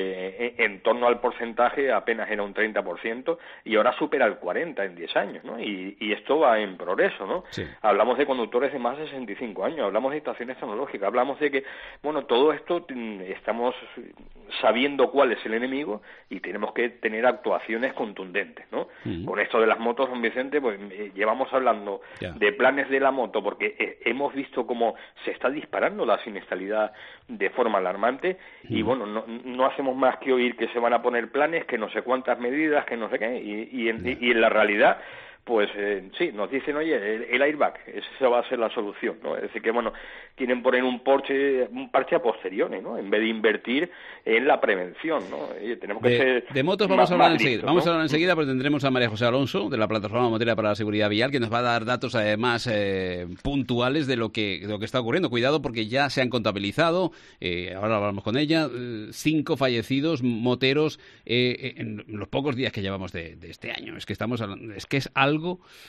en torno al porcentaje apenas era un 30% y ahora supera el 40% en 10 años, ¿no? Y esto va en progreso, ¿no? Sí. Hablamos de conductores de más de 65 años, hablamos de estaciones tecnológicas, hablamos de que, todo esto estamos sabiendo cuál es el enemigo y tenemos que tener actuaciones contundentes, ¿no? Con esto de las motos, don Vicente, pues llevamos hablando de planes de la moto porque hemos visto cómo se está disparando la siniestralidad de forma alarmante y no hacemos más que oír que se van a poner planes, que no sé cuántas medidas, que no sé qué, y en la realidad pues sí, nos dicen, oye, el airbag, esa va a ser la solución, ¿no? Es decir, que quieren poner un parche a posteriori, ¿no? En vez de invertir en la prevención, ¿no? Tenemos que ser de motos vamos a hablar enseguida. Vamos a hablar enseguida porque tendremos a María José Alonso de la Plataforma Motera para la Seguridad Vial, que nos va a dar datos además puntuales de lo que está ocurriendo. Cuidado porque ya se han contabilizado, ahora hablamos con ella, 5 fallecidos moteros en los pocos días que llevamos de este año. Es que es algo,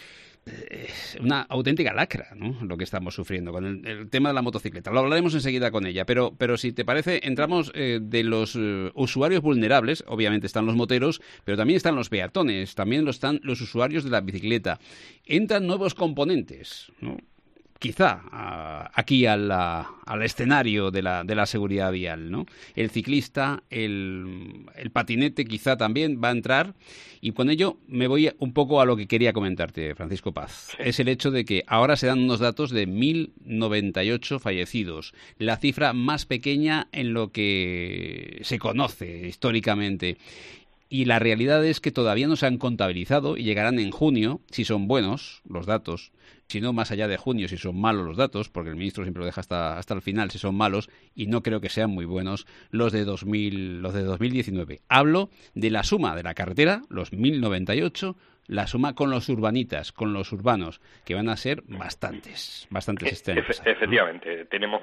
una auténtica lacra, ¿no? Lo que estamos sufriendo con el tema de la motocicleta. Lo hablaremos enseguida con ella, pero si te parece, entramos de los usuarios vulnerables. Obviamente están los moteros, pero también están los peatones, también están los usuarios de la bicicleta. Entran nuevos componentes, ¿no? Quizá aquí al escenario de la seguridad vial, ¿no? El ciclista, el patinete quizá también va a entrar, y con ello me voy un poco a lo que quería comentarte, Francisco Paz. Sí. Es el hecho de que ahora se dan unos datos de 1.098 fallecidos, la cifra más pequeña en lo que se conoce históricamente. Y la realidad es que todavía no se han contabilizado y llegarán en junio, si son buenos los datos, si no más allá de junio, si son malos los datos, porque el ministro siempre lo deja hasta el final, si son malos, y no creo que sean muy buenos los de 2019. Hablo de la suma de la carretera, los 1.098, la suma con los urbanitas, con los urbanos, que van a ser bastantes este año. Efectivamente, tenemos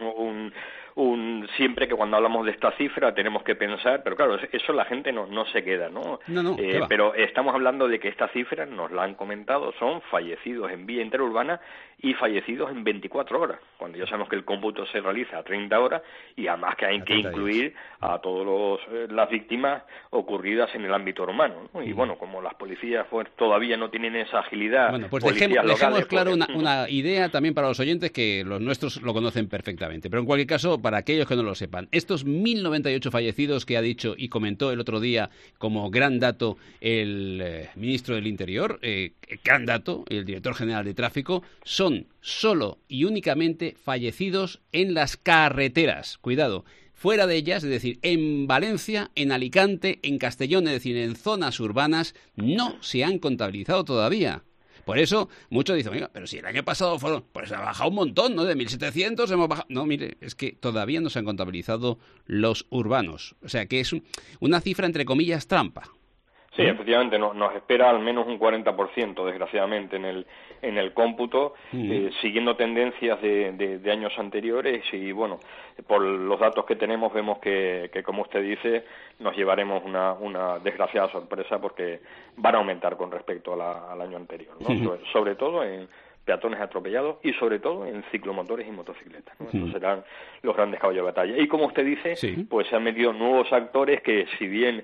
siempre que cuando hablamos de esta cifra tenemos que pensar, pero claro, eso la gente no se queda, ¿no? Pero estamos hablando de que esta cifra, nos la han comentado, son fallecidos en vía interurbana y fallecidos en 24 horas, cuando ya sabemos que el cómputo se realiza a 30 horas y además que hay que incluir a todas las víctimas ocurridas en el ámbito urbano, ¿no? Y bueno, como las policías pues todavía no tienen esa agilidad. Bueno, pues dejemos claro una idea también para los oyentes, que los nuestros lo conocen perfectamente, pero en cualquier caso, para aquellos que no lo sepan, estos 1.098 fallecidos que ha dicho y comentó el otro día como gran dato el ministro del Interior, gran dato, el director general de Tráfico, son solo y únicamente fallecidos en las carreteras. Cuidado. Fuera de ellas, es decir, en Valencia, en Alicante, en Castellón, es decir, en zonas urbanas, no se han contabilizado todavía. Por eso, muchos dicen, oiga, pero si el año pasado pues ha bajado un montón, ¿no? De 1.700 hemos bajado. No, mire, es que todavía no se han contabilizado los urbanos. O sea, que es una cifra, entre comillas, trampa. Sí, efectivamente, nos espera al menos un 40%, desgraciadamente, en el cómputo, siguiendo tendencias de años anteriores y, bueno, por los datos que tenemos vemos que como usted dice, nos llevaremos una desgraciada sorpresa porque van a aumentar con respecto al año anterior, ¿no? Sobre todo en peatones atropellados y sobre todo en ciclomotores y motocicletas, ¿no? Estos serán los grandes caballos de batalla. Y como usted dice, pues se han metido nuevos actores que, si bien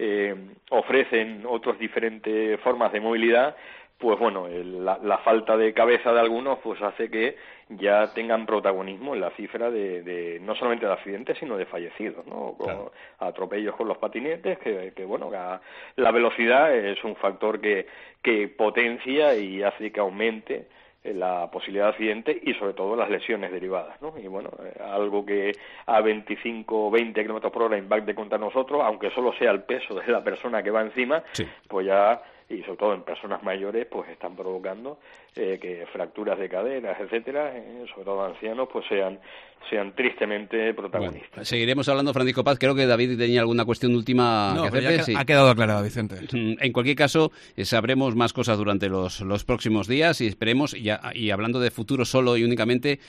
ofrecen otras diferentes formas de movilidad, pues bueno, la falta de cabeza de algunos pues hace que ya tengan protagonismo en la cifra de no solamente de accidentes, sino de fallecidos, ¿no? Claro. Atropellos con los patinetes, que bueno, la velocidad es un factor que potencia y hace que aumente la posibilidad de accidente y sobre todo las lesiones derivadas, ¿no? Y bueno, algo que a 25 o 20 kilómetros por hora impacte contra nosotros, aunque solo sea el peso de la persona que va encima, pues ya, y sobre todo en personas mayores, pues están provocando que fracturas de caderas, etcétera, sobre todo ancianos, pues sean tristemente protagonistas. Bueno, seguiremos hablando, Francisco Paz. Creo que David tenía alguna cuestión última que hacerte. Ha quedado aclarado, Vicente. En cualquier caso, sabremos más cosas durante los próximos días y esperemos, y hablando de futuro solo y únicamente,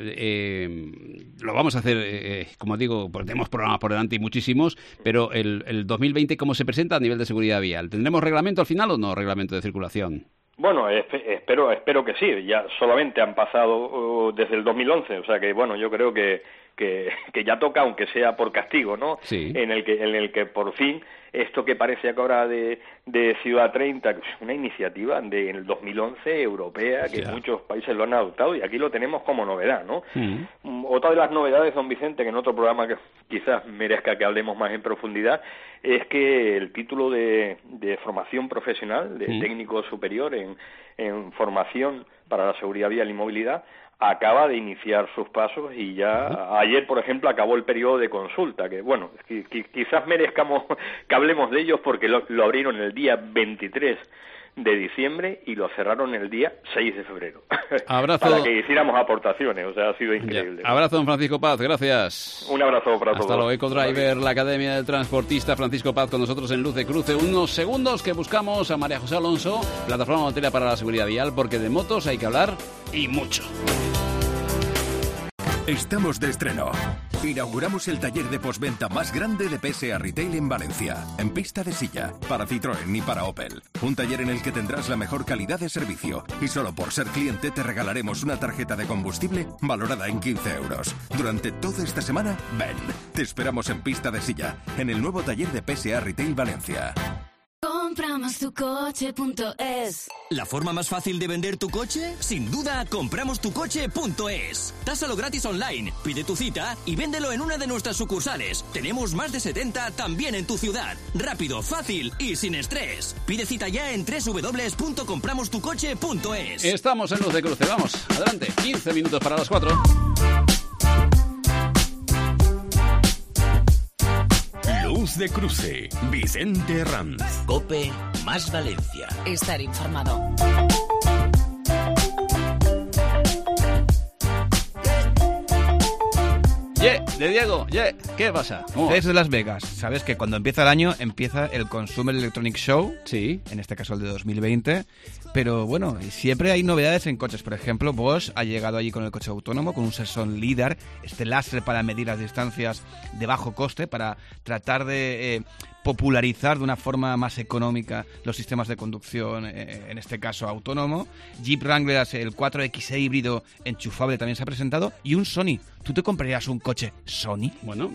lo vamos a hacer, como digo, pues tenemos programas por delante y muchísimos, pero el 2020, ¿cómo se presenta a nivel de seguridad vial? ¿Tendremos reglamento al final o no, reglamento de circulación? Bueno, espero que sí. Ya solamente han pasado desde el 2011, o sea que bueno, yo creo que ya toca, aunque sea por castigo, ¿no? Sí. En el que por fin esto que parece que ahora de Ciudad 30, una iniciativa en el 2011 europea, que muchos países lo han adoptado y aquí lo tenemos como novedad, ¿no? Otra de las novedades, don Vicente, que en otro programa que quizás merezca que hablemos más en profundidad, es que el título de formación profesional, de técnico superior en formación para la seguridad vial y movilidad, acaba de iniciar sus pasos y ya ayer, por ejemplo, acabó el periodo de consulta, que bueno, quizás merezcamos que hablemos de ellos porque lo abrieron el día 23 de diciembre y lo cerraron el día 6 de febrero. Abrazo. Para que hiciéramos aportaciones, o sea, ha sido increíble. Abrazo, don Francisco Paz, gracias. Un abrazo para todos. Hasta luego, Ecodriver, la Academia del Transportista. Francisco Paz con nosotros en Luz de Cruce. Unos segundos que buscamos a María José Alonso, plataforma materia para la seguridad vial, porque de motos hay que hablar y mucho. Estamos de estreno. Inauguramos el taller de postventa más grande de PSA Retail en Valencia, en pista de silla, para Citroën y para Opel. Un taller en el que tendrás la mejor calidad de servicio y solo por ser cliente te regalaremos una tarjeta de combustible valorada en 15 euros. Durante toda esta semana, ven. Te esperamos en pista de silla, en el nuevo taller de PSA Retail Valencia. Compramostucoche.es. ¿La forma más fácil de vender tu coche? Sin duda, compramostucoche.es. Tásalo gratis online, pide tu cita y véndelo en una de nuestras sucursales. Tenemos más de 70 también en tu ciudad. Rápido, fácil y sin estrés. Pide cita ya en www.compramostucoche.es. Estamos en Luz de Cruce, vamos, adelante, 15 minutos para las 4. Cruz de Cruce, Vicente Herranz. COPE más Valencia. Estar informado. De Diego, ¿qué pasa? CES de Las Vegas. Sabes que cuando empieza el año empieza el Consumer Electronic Show, sí, en este caso el de 2020, pero bueno, siempre hay novedades en coches. Por ejemplo, Bosch ha llegado allí con el coche autónomo, con un sensor LiDAR, este láser para medir las distancias de bajo coste, para tratar de popularizar de una forma más económica los sistemas de conducción, en este caso autónomo. Jeep Wrangler, el 4XE híbrido enchufable también se ha presentado, y un Sony. ¿Tú te comprarías un coche Sony? Bueno,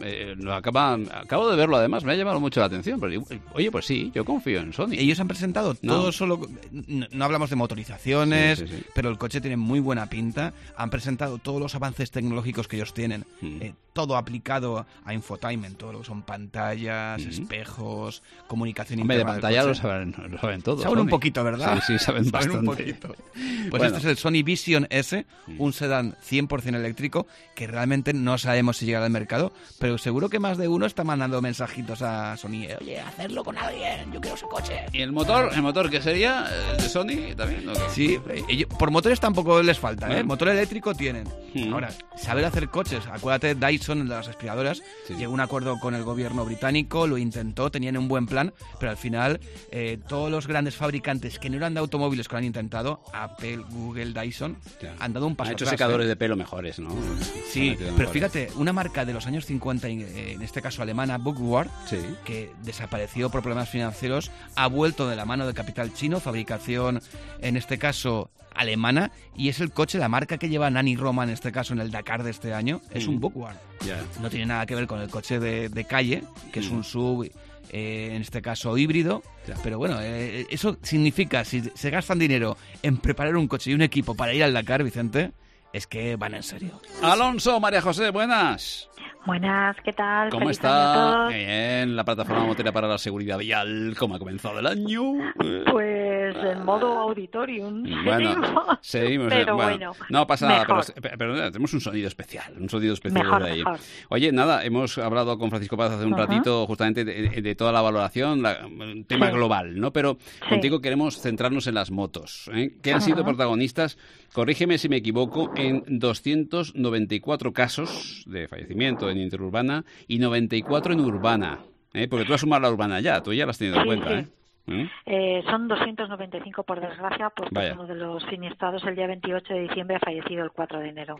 acabo de verlo además, me ha llamado mucho la atención, pero oye, pues sí, yo confío en Sony. Ellos han presentado todo solo... No hablamos de motorizaciones, sí. Pero el coche tiene muy buena pinta. Han presentado todos los avances tecnológicos que ellos tienen, todo aplicado a infotainment, todo lo que son pantallas, espejos, comunicación interna. De pantalla lo saben todos. Saben un poquito, ¿verdad? Sí, saben bastante. Un poquito. Pues bueno. Este es el Sony Vision S, un sedán 100% eléctrico, que realmente no sabemos si llegará al mercado, pero seguro que más de uno está mandando mensajitos a Sony. Oye, hacerlo con alguien, yo quiero ese coche. ¿Y el motor? ¿El motor qué sería? ¿El de Sony también? ¿Okay? Sí, por motores tampoco les falta, ¿eh? Motor eléctrico tienen. Ahora, saber hacer coches. Acuérdate, Dyson, de las aspiradoras, llegó a un acuerdo con el gobierno británico, lo intentó, tenían un buen plan, pero al final todos los grandes fabricantes que no eran de automóviles que lo han intentado, Apple, Google, Dyson, han dado un paso atrás. Han hecho secadores de pelo mejores, ¿no? Sí, pero fíjate, una marca de los años 50, en este caso alemana, Bookward, que desapareció por problemas financieros, ha vuelto de la mano de capital chino, fabricación, en este caso, alemana, y es el coche, la marca que lleva Nani Roma, en este caso, en el Dakar de este año, es un Bookward. No tiene nada que ver con el coche de calle, que es un SUV, en este caso híbrido, pero bueno, eso significa, si se gastan dinero en preparar un coche y un equipo para ir al Dakar, Vicente, es que van en serio. Alonso, María José, buenas. Buenas, ¿qué tal? ¿Cómo está? Bien, la plataforma motera para la seguridad vial, ¿cómo ha comenzado el año? Pues en modo auditorium. Bueno, seguimos. Pero bueno, no pasa nada, pero tenemos un sonido especial mejor, de ahí. Mejor. Oye, nada, hemos hablado con Francisco Paz hace un ratito justamente de toda la valoración, tema global, ¿no? Pero contigo queremos centrarnos en las motos, que han sido protagonistas, corrígeme si me equivoco, en 294 casos de fallecimiento en interurbana y 94 en urbana, porque tú has sumado la urbana ya, tú ya la has tenido en cuenta, ¿eh? Son 295 por desgracia, porque uno de los siniestrados el día 28 de diciembre ha fallecido el 4 de enero.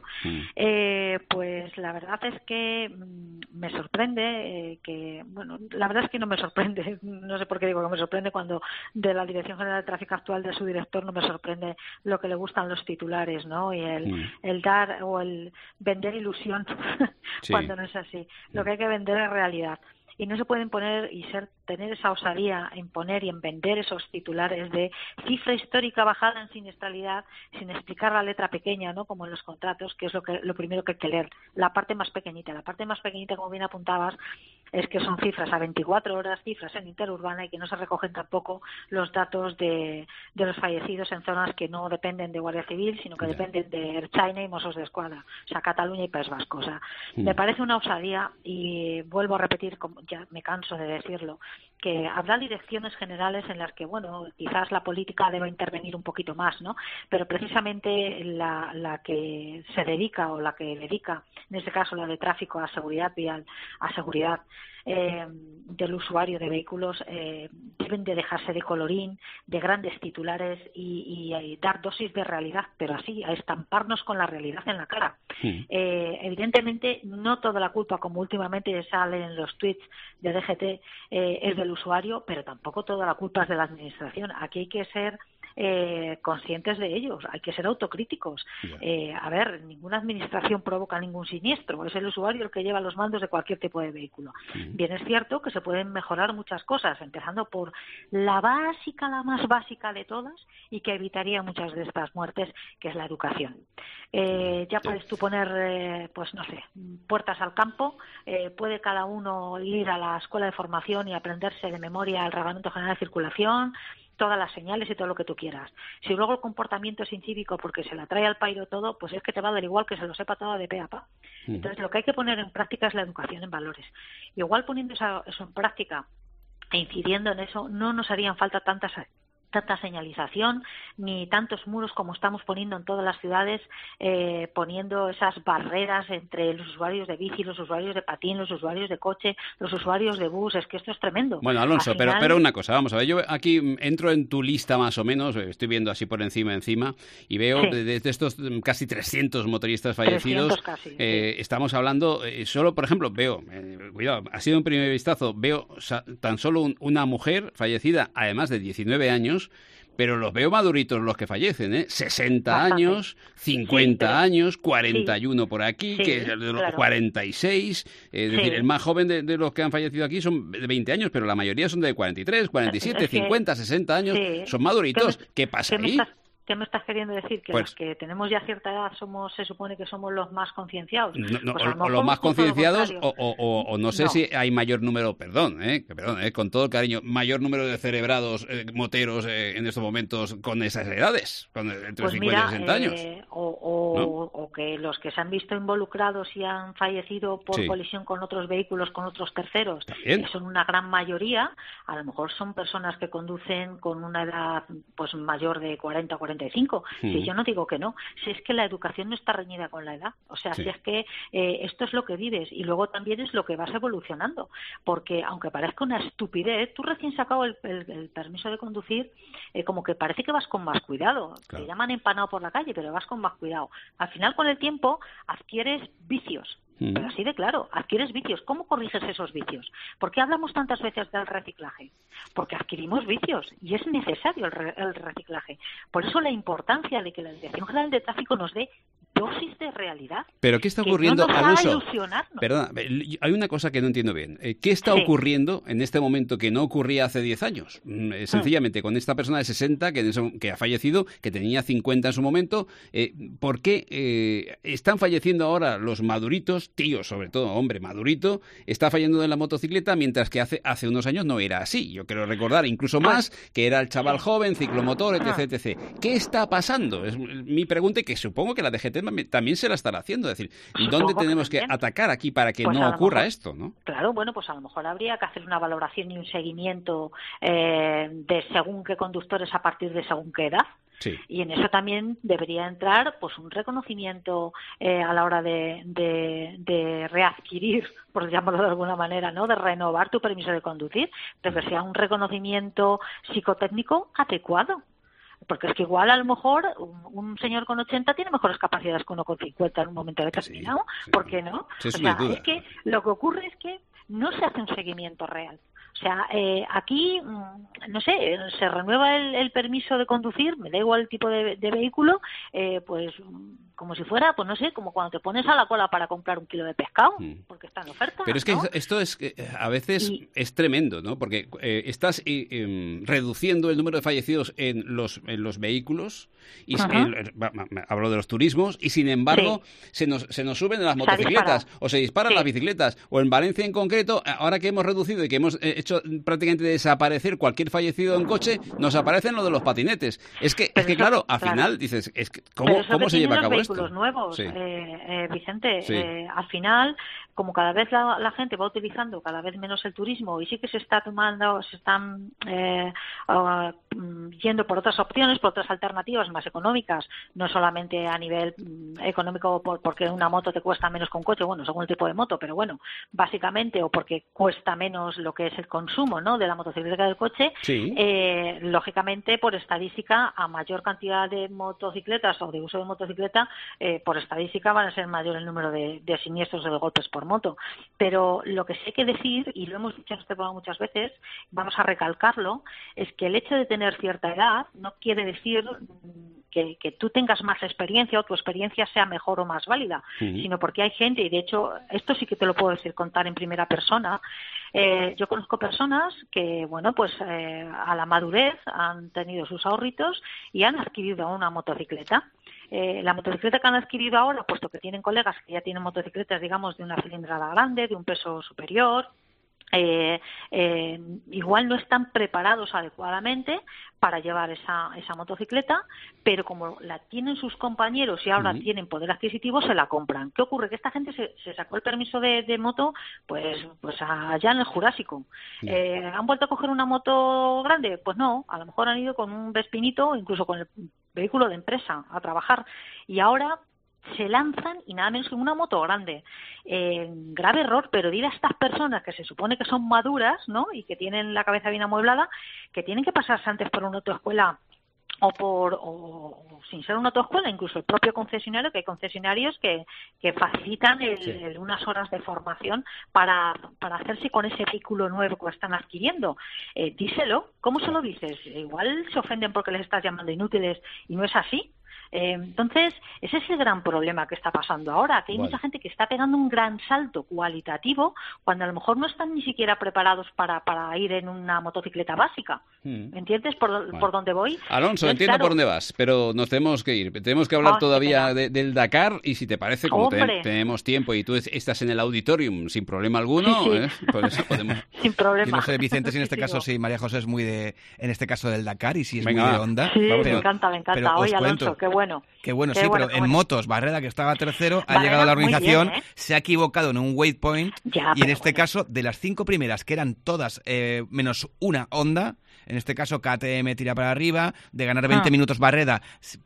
Pues la verdad es que me sorprende la verdad es que no me sorprende, no sé por qué digo que me sorprende cuando de la Dirección General de Tráfico actual de su director no me sorprende lo que le gustan los titulares, ¿no? Y el dar o el vender ilusión cuando no es así. Lo que hay que vender es realidad. Y no se pueden poner tener esa osadía en poner y en vender esos titulares de cifra histórica bajada en siniestralidad sin explicar la letra pequeña, ¿no? Como en los contratos, que es lo primero que hay que leer. La parte más pequeñita, como bien apuntabas, es que son cifras a 24 horas, cifras en interurbana, y que no se recogen tampoco los datos de los fallecidos en zonas que no dependen de Guardia Civil, sino que dependen de Ertzaina y Mossos d'Esquadra, o sea, Cataluña y País Vasco. O sea, me parece una osadía, y vuelvo a repetir, como ya me canso de decirlo, que habrá direcciones generales en las que, bueno, quizás la política deba intervenir un poquito más, ¿no? Pero precisamente la que se dedica, o la que dedica, en este caso la de tráfico, a seguridad vial, a seguridad del usuario de vehículos, deben de dejarse de colorín, de grandes titulares y dar dosis de realidad, pero así, a estamparnos con la realidad en la cara. Evidentemente, no toda la culpa, como últimamente sale en los tweets de DGT, es del usuario, pero tampoco toda la culpa es de la administración. Aquí hay que ser conscientes de ellos, hay que ser autocríticos. A ver, ninguna administración provoca ningún siniestro, es el usuario el que lleva los mandos de cualquier tipo de vehículo. Bien, es cierto que se pueden mejorar muchas cosas, empezando por la más básica de todas, y que evitaría muchas de estas muertes, que es la educación. Ya puedes tú poner, pues no sé, puertas al campo, puede cada uno ir a la escuela de formación y aprenderse de memoria el Reglamento General de Circulación, todas las señales y todo lo que tú quieras. Si luego el comportamiento es incívico porque se la trae al pairo todo, pues es que te va a dar igual que se lo sepa todo de pe a pa. Entonces, lo que hay que poner en práctica es la educación en valores. Igual poniendo eso en práctica e incidiendo en eso, no nos harían falta tanta señalización ni tantos muros como estamos poniendo en todas las ciudades, poniendo esas barreras entre los usuarios de bici, los usuarios de patín, los usuarios de coche, los usuarios de bus. Es que esto es tremendo. Bueno, Alonso, pero una cosa, vamos a ver, yo aquí entro en tu lista más o menos, estoy viendo así por encima y veo de estos casi 300 motoristas fallecidos, 300 casi, estamos hablando, solo por ejemplo, veo, cuidado, ha sido un primer vistazo, veo tan solo una mujer fallecida, además de 19 años, pero los veo maduritos los que fallecen, 60 años, 50 años, 41 por aquí, claro. 46, es decir, el más joven de los que han fallecido aquí son de 20 años, pero la mayoría son de 43, 47, 50, 60 años, son maduritos. ¿Qué pasa ahí? ¿Qué me estás queriendo decir? ¿Que los que tenemos ya cierta edad se supone que somos los más concienciados? O los más concienciados, o no sé si hay mayor número, perdón, con todo el cariño, mayor número de cerebrados moteros en estos momentos con esas edades, entre 50 y 60 años. O que los que se han visto involucrados y han fallecido por colisión con otros vehículos, con otros terceros, que son una gran mayoría, a lo mejor son personas que conducen con una edad pues mayor de 40 o 45. Si yo no digo que no, si es que la educación no está reñida con la edad, o sea, si es que esto es lo que vives y luego también es lo que vas evolucionando, porque aunque parezca una estupidez, tú recién sacado el permiso de conducir, como que parece que vas con más cuidado, te llaman empanado por la calle, pero vas con más cuidado. Al final, con el tiempo, adquieres vicios. Pero así de claro, adquieres vicios. ¿Cómo corriges esos vicios? ¿Por qué hablamos tantas veces del reciclaje? Porque adquirimos vicios y es necesario el reciclaje. Por eso la importancia de que la Dirección General de Tráfico nos dé dosis de realidad. ¿Pero qué está ocurriendo, Alonso? Ilusionarnos. Perdona, hay una cosa que no entiendo bien. ¿Qué está ocurriendo en este momento que no ocurría hace 10 años? Sencillamente, con esta persona de 60 que ha fallecido, que tenía 50 en su momento, ¿por qué están falleciendo ahora los maduritos, tíos sobre todo, hombre madurito, está fallando en la motocicleta, mientras que hace unos años no era así? Yo quiero recordar incluso más que era el chaval joven, ciclomotor, etc. ¿Qué está pasando? Es mi pregunta, y que supongo que la DGT también se la estará haciendo. Es decir, ¿dónde tenemos que atacar aquí para que no ocurra esto, ¿no? Claro, bueno, pues a lo mejor habría que hacer una valoración y un seguimiento de según qué conductores a partir de según qué edad. Sí. Y en eso también debería entrar pues un reconocimiento a la hora de readquirir, por llamarlo de alguna manera, ¿no? De renovar tu permiso de conducir, pero que sea un reconocimiento psicotécnico adecuado. Porque es que igual a lo mejor un señor con 80 tiene mejores capacidades que uno con 50 en un momento determinado. ¿Por qué no? Sí, o sea, es que lo que ocurre es que no se hace un seguimiento real. O sea, aquí, no sé, se renueva el permiso de conducir, me da igual el tipo de vehículo, pues como si fuera, pues no sé, como cuando te pones a la cola para comprar un kilo de pescado, porque está en oferta. Pero es que esto es a veces es tremendo, ¿no? Porque estás reduciendo el número de fallecidos en los vehículos, y hablo de los turismos, y sin embargo se nos suben las motocicletas, o se disparan las bicicletas, o en Valencia en concreto, ahora que hemos reducido y que hemos hecho prácticamente desaparecer cualquier fallecido en coche, nos aparecen lo de los patinetes. Es que claro, al final dices, es que ¿cómo se lleva a cabo esto? Nuevos, Vicente, al final, como cada vez la gente va utilizando cada vez menos el turismo y sí que se están yendo por otras opciones, por otras alternativas más económicas, no solamente a nivel económico porque una moto te cuesta menos que un coche, bueno, según el tipo de moto, pero bueno, básicamente, o porque cuesta menos lo que es el consumo, ¿no?, de la motocicleta que del coche, lógicamente, por estadística, a mayor cantidad de motocicletas o de uso de motocicleta, por estadística van a ser mayor el número de siniestros o de golpes por moto. Pero lo que sí hay que decir, y lo hemos dicho en este programa muchas veces, vamos a recalcarlo, es que el hecho de tener cierta edad no quiere decir que tú tengas más experiencia o tu experiencia sea mejor o más válida, sino porque hay gente, y de hecho esto sí que te lo puedo decir, contar en primera persona. Yo conozco personas que, bueno, pues a la madurez han tenido sus ahorritos y han adquirido una motocicleta. La motocicleta que han adquirido ahora, puesto que tienen colegas que ya tienen motocicletas, digamos, de una cilindrada grande, de un peso superior, igual no están preparados adecuadamente para llevar esa motocicleta, pero como la tienen sus compañeros y ahora tienen poder adquisitivo, se la compran. ¿Qué ocurre? Que esta gente se sacó el permiso de moto pues allá en el Jurásico. ¿Han vuelto a coger una moto grande? Pues no, a lo mejor han ido con un Vespinito, incluso con el vehículo de empresa a trabajar, y ahora se lanzan y nada menos que una moto grande. Grave error, pero dir a estas personas que se supone que son maduras, ¿no?, y que tienen la cabeza bien amueblada, que tienen que pasarse antes por una autoescuela o sin ser una autoescuela, incluso el propio concesionario, que hay concesionarios que facilitan unas horas de formación para hacerse con ese vehículo nuevo que están adquiriendo. Díselo. ¿Cómo se lo dices? Igual se ofenden porque les estás llamando inútiles y no es así. Entonces, ese es el gran problema que está pasando ahora, que hay mucha gente que está pegando un gran salto cualitativo cuando a lo mejor no están ni siquiera preparados para ir en una motocicleta básica. ¿Entiendes por dónde voy? Alonso, entiendo por dónde vas, pero nos tenemos que ir. Tenemos que hablar todavía del Dakar, y si te parece, como tenemos tiempo y tú estás en el auditorium sin problema alguno, por eso podemos... Sin problema. Y no sé, Vicente, si en este caso, sí, María José es muy en este caso del Dakar, y si es muy de Honda. Sí, me encanta. Oye, Alonso, qué bueno. Qué bueno, pero en motos, Barreda, que estaba tercero, ha llegado a la organización, se ha equivocado en un waypoint, y en este caso, de las 5 primeras, que eran todas menos una Honda, en este caso KTM tira para arriba, de ganar 20 minutos Barreda,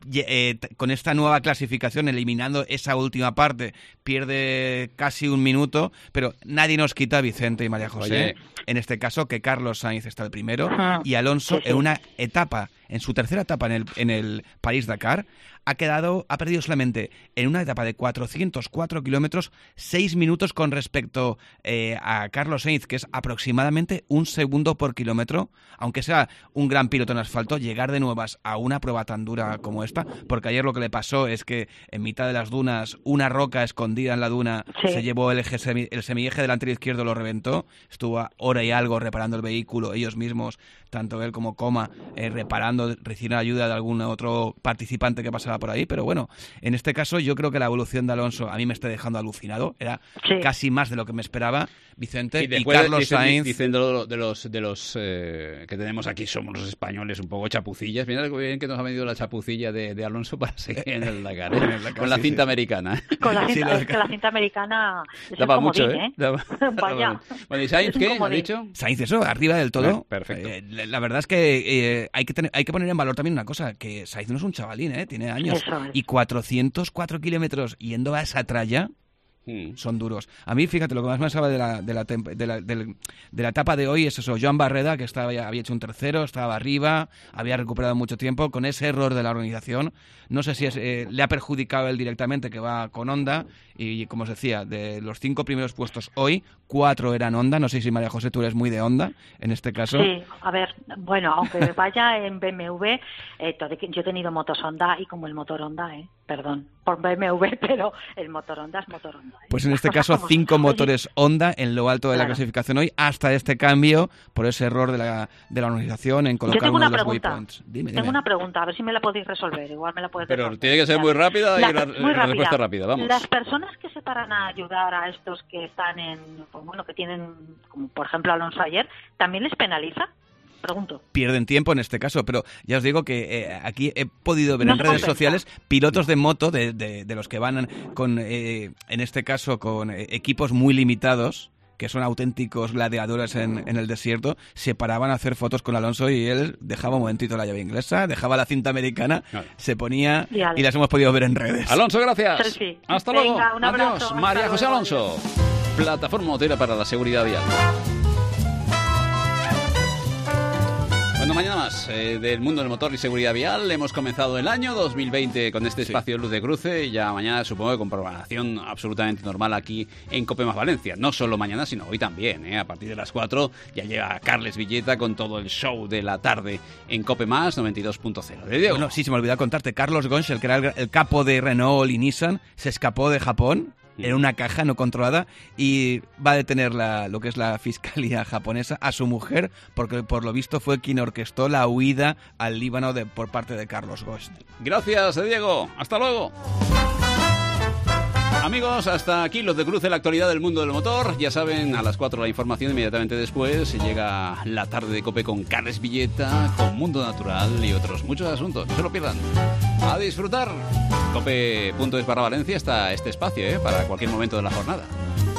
con esta nueva clasificación, eliminando esa última parte, pierde casi un minuto, pero nadie nos quita, Vicente y María José, en este caso, que Carlos Sainz está el primero, y Alonso en una etapa, en su tercera etapa en el París-Dakar, ha perdido solamente en una etapa de 404 kilómetros 6 minutos con respecto a Carlos Sainz, que es aproximadamente 1 segundo por kilómetro, aunque sea un gran piloto en asfalto, llegar de nuevas a una prueba tan dura como esta, porque ayer lo que le pasó es que en mitad de las dunas, una roca escondida en la duna se llevó el semieje delantero izquierdo, lo reventó, estuvo hora y algo reparando el vehículo, ellos mismos, tanto él como Coma, reparando, recibiendo ayuda de algún otro participante que pasaba por ahí, pero bueno, en este caso yo creo que la evolución de Alonso a mí me está dejando alucinado, era casi más de lo que me esperaba, Vicente, y Carlos Sainz... Diciendo de los que tenemos aquí, somos los españoles un poco chapucillas, mira qué bien que nos ha venido la chapucilla de Alonso para seguir en el Dakar, con la cinta americana. Con la cinta, es que la cinta americana es daba el comodín, mucho, Vaya. Bueno, ¿y Sainz qué? ¿Ha dicho? Sainz, eso, arriba del todo. Perfecto. La verdad es que hay que poner en valor también una cosa, que Sainz no es un chavalín, tiene años, y 404 kilómetros yendo a esa tralla son duros. A mí, fíjate, lo que más me sabe de la etapa de hoy es eso, Joan Barreda, que había hecho un tercero, estaba arriba, había recuperado mucho tiempo, con ese error de la organización, no sé si le ha perjudicado él directamente, que va con Honda, y como os decía, de los 5 primeros puestos hoy, 4 eran Honda, no sé si María José tú eres muy de Honda, en este caso. Sí, a ver, bueno, aunque vaya en BMW, yo he tenido motos Honda, y como el motor Honda, perdón, por BMW, pero el motor Honda es motor Honda. Pues en este caso 5 motores Honda en lo alto de la clasificación hoy, hasta este cambio por ese error de la organización en colocar uno de los waypoints. Tengo una pregunta, a ver si me la podéis resolver, igual me la podéis resolver. Pero tiene que ser muy rápida y la respuesta rápida, vamos. Las personas que se paran a ayudar a estos que están que tienen, como por ejemplo Alonso ayer, ¿también les penaliza? Pregunto. Pierden tiempo en este caso, pero ya os digo que aquí he podido ver en redes sociales pilotos de moto de los que van con, en este caso, con equipos muy limitados, que son auténticos gladiadores en el desierto, se paraban a hacer fotos con Alonso y él dejaba un momentito la llave inglesa, dejaba la cinta americana, se ponía y las hemos podido ver en redes. Alonso, gracias. Hasta luego. Venga, un abrazo. Adiós. María José Alonso, plataforma motera para la seguridad vial. Bueno, mañana más del mundo del motor y seguridad vial. Hemos comenzado el año 2020 con este espacio de Luz de Cruce y ya mañana supongo que con programación absolutamente normal aquí en COPE más Valencia. No solo mañana, sino hoy también. A partir de las 4 ya llega Carles Villeta con todo el show de la tarde en COPE más 92.0. Bueno, sí, se me olvidó contarte. Carlos Gonchel, que era el capo de Renault y Nissan, se escapó de Japón en una caja no controlada y va a detener lo que es la fiscalía japonesa a su mujer porque por lo visto fue quien orquestó la huida al Líbano por parte de Carlos Ghosn. Gracias, Diego. Hasta luego. Amigos, hasta aquí los de Cruce, la actualidad del mundo del motor. Ya saben, a las 4 la información, inmediatamente después llega la tarde de COPE con Carles Villeta, con Mundo Natural y otros muchos asuntos. No se lo pierdan. A disfrutar. COPE.es/Valencia está este espacio, para cualquier momento de la jornada.